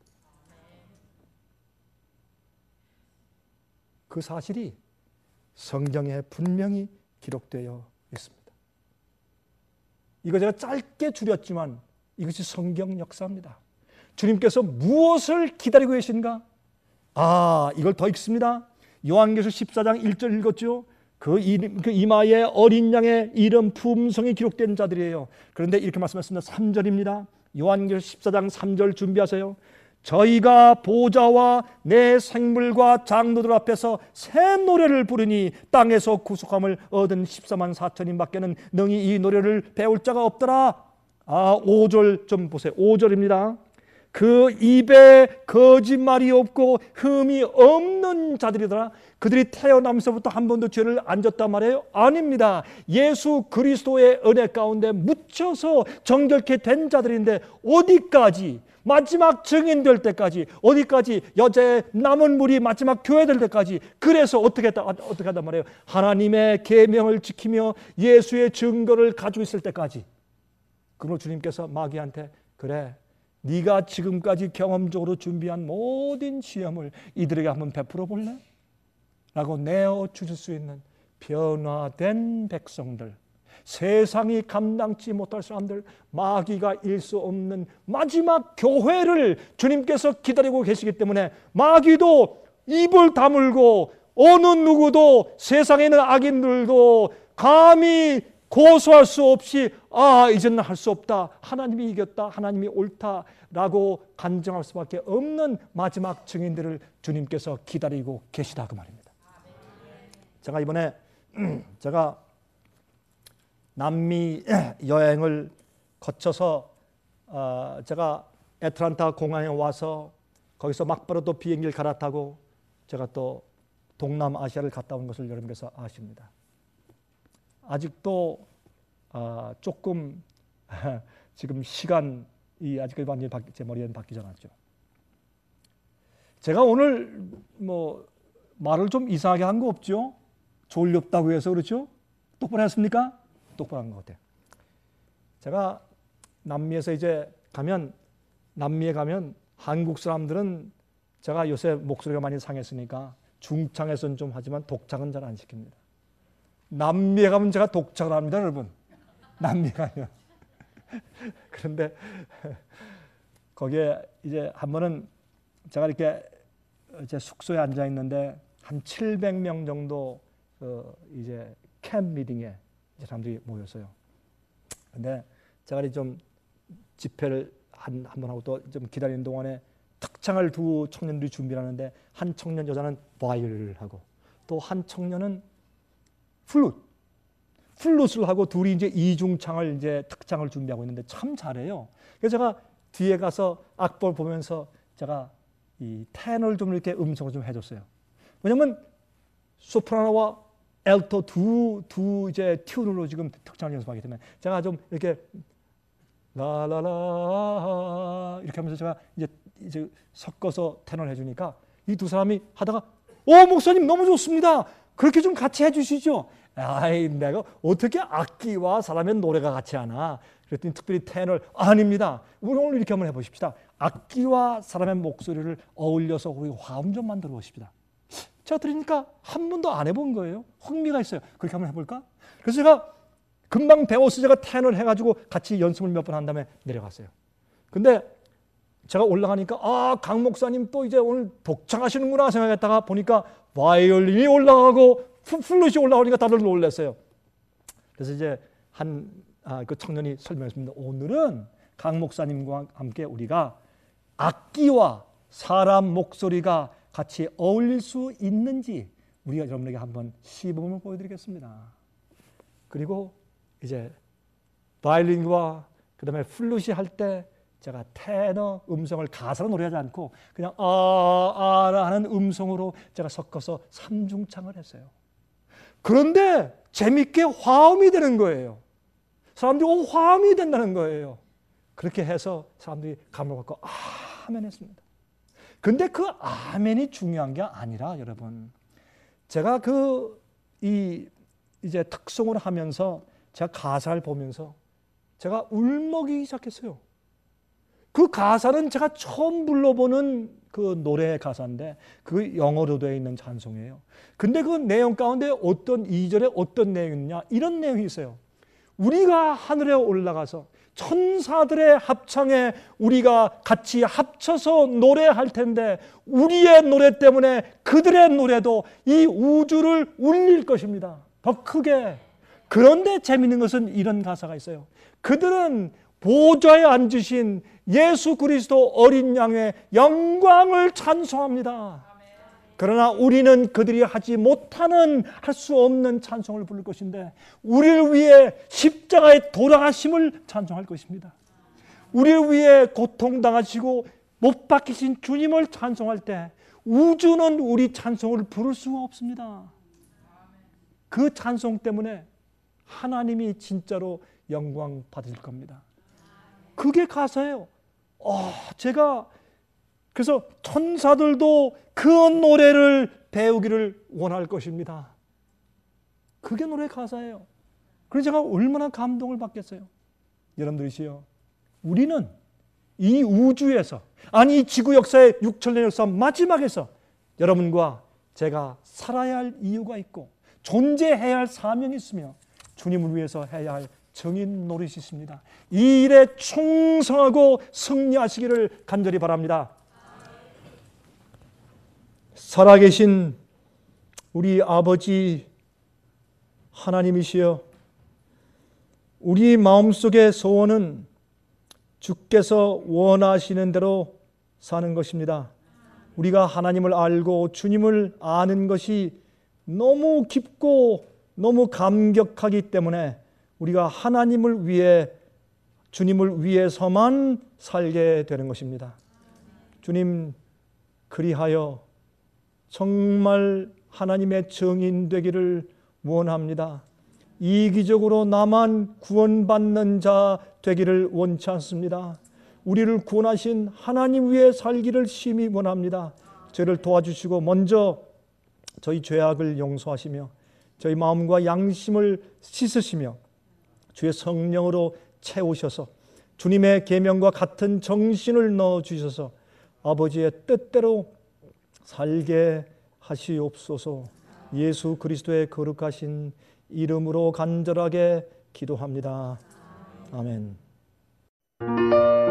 그 사실이 성경에 분명히 기록되어 있습니다. 이거 제가 짧게 줄였지만 이것이 성경 역사입니다. 주님께서 무엇을 기다리고 계신가? 이걸 더 읽습니다. 요한계시록 14장 1절 읽었죠. 그 이마에 어린 양의 이름 품성이 기록된 자들이에요. 그런데 이렇게 말씀하셨습니다. 3절입니다. 요한계시록 14장 3절 준비하세요. 저희가 보좌와 내 생물과 장로들 앞에서 새 노래를 부르니 땅에서 구속함을 얻은 14만 4천인 밖에는 능히 이 노래를 배울 자가 없더라. 5절 좀 보세요. 5절입니다. 그 입에 거짓말이 없고 흠이 없는 자들이더라. 그들이 태어나면서부터 한 번도 죄를 안 졌단 말이에요? 아닙니다. 예수 그리스도의 은혜 가운데 묻혀서 정결케 된 자들인데 어디까지 마지막 증인 될 때까지 어디까지 여자의 남은 물이 마지막 교회 될 때까지 그래서 어떻게 한단 말이에요? 하나님의 계명을 지키며 예수의 증거를 가지고 있을 때까지. 그러므로 주님께서 마귀한테 그래 네가 지금까지 경험적으로 준비한 모든 시험을 이들에게 한번 베풀어 볼래? 라고 내어주실 수 있는 변화된 백성들, 세상이 감당치 못할 사람들, 마귀가 일 수 없는 마지막 교회를 주님께서 기다리고 계시기 때문에 마귀도 입을 다물고 어느 누구도 세상에 있는 악인들도 감히 고소할 수 없이 이제는 할 수 없다. 하나님이 이겼다. 하나님이 옳다라고 간증할 수밖에 없는 마지막 증인들을 주님께서 기다리고 계시다 그 말입니다. 제가 이번에 제가 남미 여행을 거쳐서 제가 애틀란타 공항에 와서 거기서 막바로 또 비행기를 갈아타고 제가 또 동남아시아를 갔다 온 것을 여러분께서 아십니다. 아직도 조금 지금 시간이 아직까지 완전히 제 머리에는 바뀌지 않았죠. 제가 오늘 말을 좀 이상하게 한 거 없죠? 졸렵다고 해서 그렇죠? 똑바로 했습니까? 똑바로 한 것 같아요. 제가 남미에서 이제 남미에 가면 한국 사람들은 제가 요새 목소리가 많이 상했으니까 중창에서는 좀 하지만 독창은 잘 안 시킵니다. 남미에 가면 제가 독창을 합니다, 여러분. 남미에 가면. 그런데 거기에 이제 한 번은 제가 이렇게 제 숙소에 앉아 있는데 한 700명 정도 이제 캠p 미팅에 사람들이 모였어요. 근데 제가 좀 집회를 한 번 하고 또 좀 기다리는 동안에 특창을 두 청년들이 준비하는데 한 청년 여자는 바이올린을 하고 또 한 청년은 플룻을 하고 둘이 이제 이중창을 이제 특창을 준비하고 있는데 참 잘해요. 그래서 제가 뒤에 가서 악보를 보면서 제가 이 테너를 좀 이렇게 음성을 좀 해줬어요. 왜냐면 소프라노와 엘토 두 이제 튠으로 지금 특장을 연습하기 때문에 제가 좀 이렇게 라라라 이렇게 하면서 제가 이제 섞어서 테너를 해주니까 이 두 사람이 하다가 목사님 너무 좋습니다. 그렇게 좀 같이 해주시죠. 아이 내가 어떻게 악기와 사람의 노래가 같이 하나. 그랬더니 특별히 테너를 아닙니다. 우리 오늘 이렇게 한번 해보십시다. 악기와 사람의 목소리를 어울려서 우리 화음 좀 만들어 보십시다. 제가 들으니까 한 번도 안 해본 거예요. 흥미가 있어요. 그렇게 한번 해볼까? 그래서 제가 금방 배워서 제가 테너를 해가지고 같이 연습을 몇 번 한 다음에 내려갔어요. 근데 제가 올라가니까 강 목사님 또 이제 오늘 독창하시는구나 생각했다가 보니까 바이올린이 올라가고 플룻이 올라오니까 다들 놀랐어요. 그래서 이제 그 청년이 설명했습니다. 오늘은 강 목사님과 함께 우리가 악기와 사람 목소리가 같이 어울릴 수 있는지 우리가 여러분에게 한번 시범을 보여드리겠습니다. 그리고 이제 바이올린과 그다음에 플룻이 할 때 제가 테너 음성을 가사로 노래하지 않고 그냥 하는 음성으로 제가 섞어서 삼중창을 했어요. 그런데 재밌게 화음이 되는 거예요. 사람들이 화음이 된다는 거예요. 그렇게 해서 사람들이 감을 받고 아멘 했습니다. 근데 그 아멘이 중요한 게 아니라 여러분, 제가 이제 특송을 하면서 제가 가사를 보면서 제가 울먹이기 시작했어요. 그 가사는 제가 처음 불러보는 그 노래 가사인데 그 영어로 되어 있는 찬송이에요. 근데 그 내용 가운데 어떤 2절에 어떤 내용이 있느냐, 이런 내용이 있어요. 우리가 하늘에 올라가서 천사들의 합창에 우리가 같이 합쳐서 노래할 텐데 우리의 노래 때문에 그들의 노래도 이 우주를 울릴 것입니다. 더 크게. 그런데 재미있는 것은 이런 가사가 있어요. 그들은 보좌에 앉으신 예수 그리스도 어린 양의 영광을 찬송합니다. 그러나 우리는 그들이 하지 못하는, 할 수 없는 찬송을 부를 것인데 우리를 위해 십자가에 돌아가심을 찬송할 것입니다. 우리를 위해 고통당하시고 못 박히신 주님을 찬송할 때 우주는 우리 찬송을 부를 수가 없습니다. 그 찬송 때문에 하나님이 진짜로 영광 받으실 겁니다. 그게 가사예요. 제가 그래서 천사들도 그 노래를 배우기를 원할 것입니다. 그게 노래 가사예요. 그래서 제가 얼마나 감동을 받겠어요. 여러분들이시요, 우리는 이 우주에서, 아니 이 지구 역사의 6천년 역사 마지막에서 여러분과 제가 살아야 할 이유가 있고 존재해야 할 사명이 있으며 주님을 위해서 해야 할 정인 노릇이 있습니다. 이 일에 충성하고 승리하시기를 간절히 바랍니다. 살아계신 우리 아버지 하나님이시여, 우리 마음속의 소원은 주께서 원하시는 대로 사는 것입니다. 우리가 하나님을 알고 주님을 아는 것이 너무 깊고 너무 감격하기 때문에 우리가 하나님을 위해, 주님을 위해서만 살게 되는 것입니다. 주님, 그리하여 정말 하나님의 증인 되기를 원합니다. 이기적으로 나만 구원받는 자 되기를 원치 않습니다. 우리를 구원하신 하나님 위해 살기를 심히 원합니다. 저희를 도와주시고 먼저 저희 죄악을 용서하시며 저희 마음과 양심을 씻으시며 주의 성령으로 채우셔서 주님의 계명과 같은 정신을 넣어주셔서 아버지의 뜻대로 살게 하시옵소서. 예수 그리스도의 거룩하신 이름으로 간절하게 기도합니다. 아멘.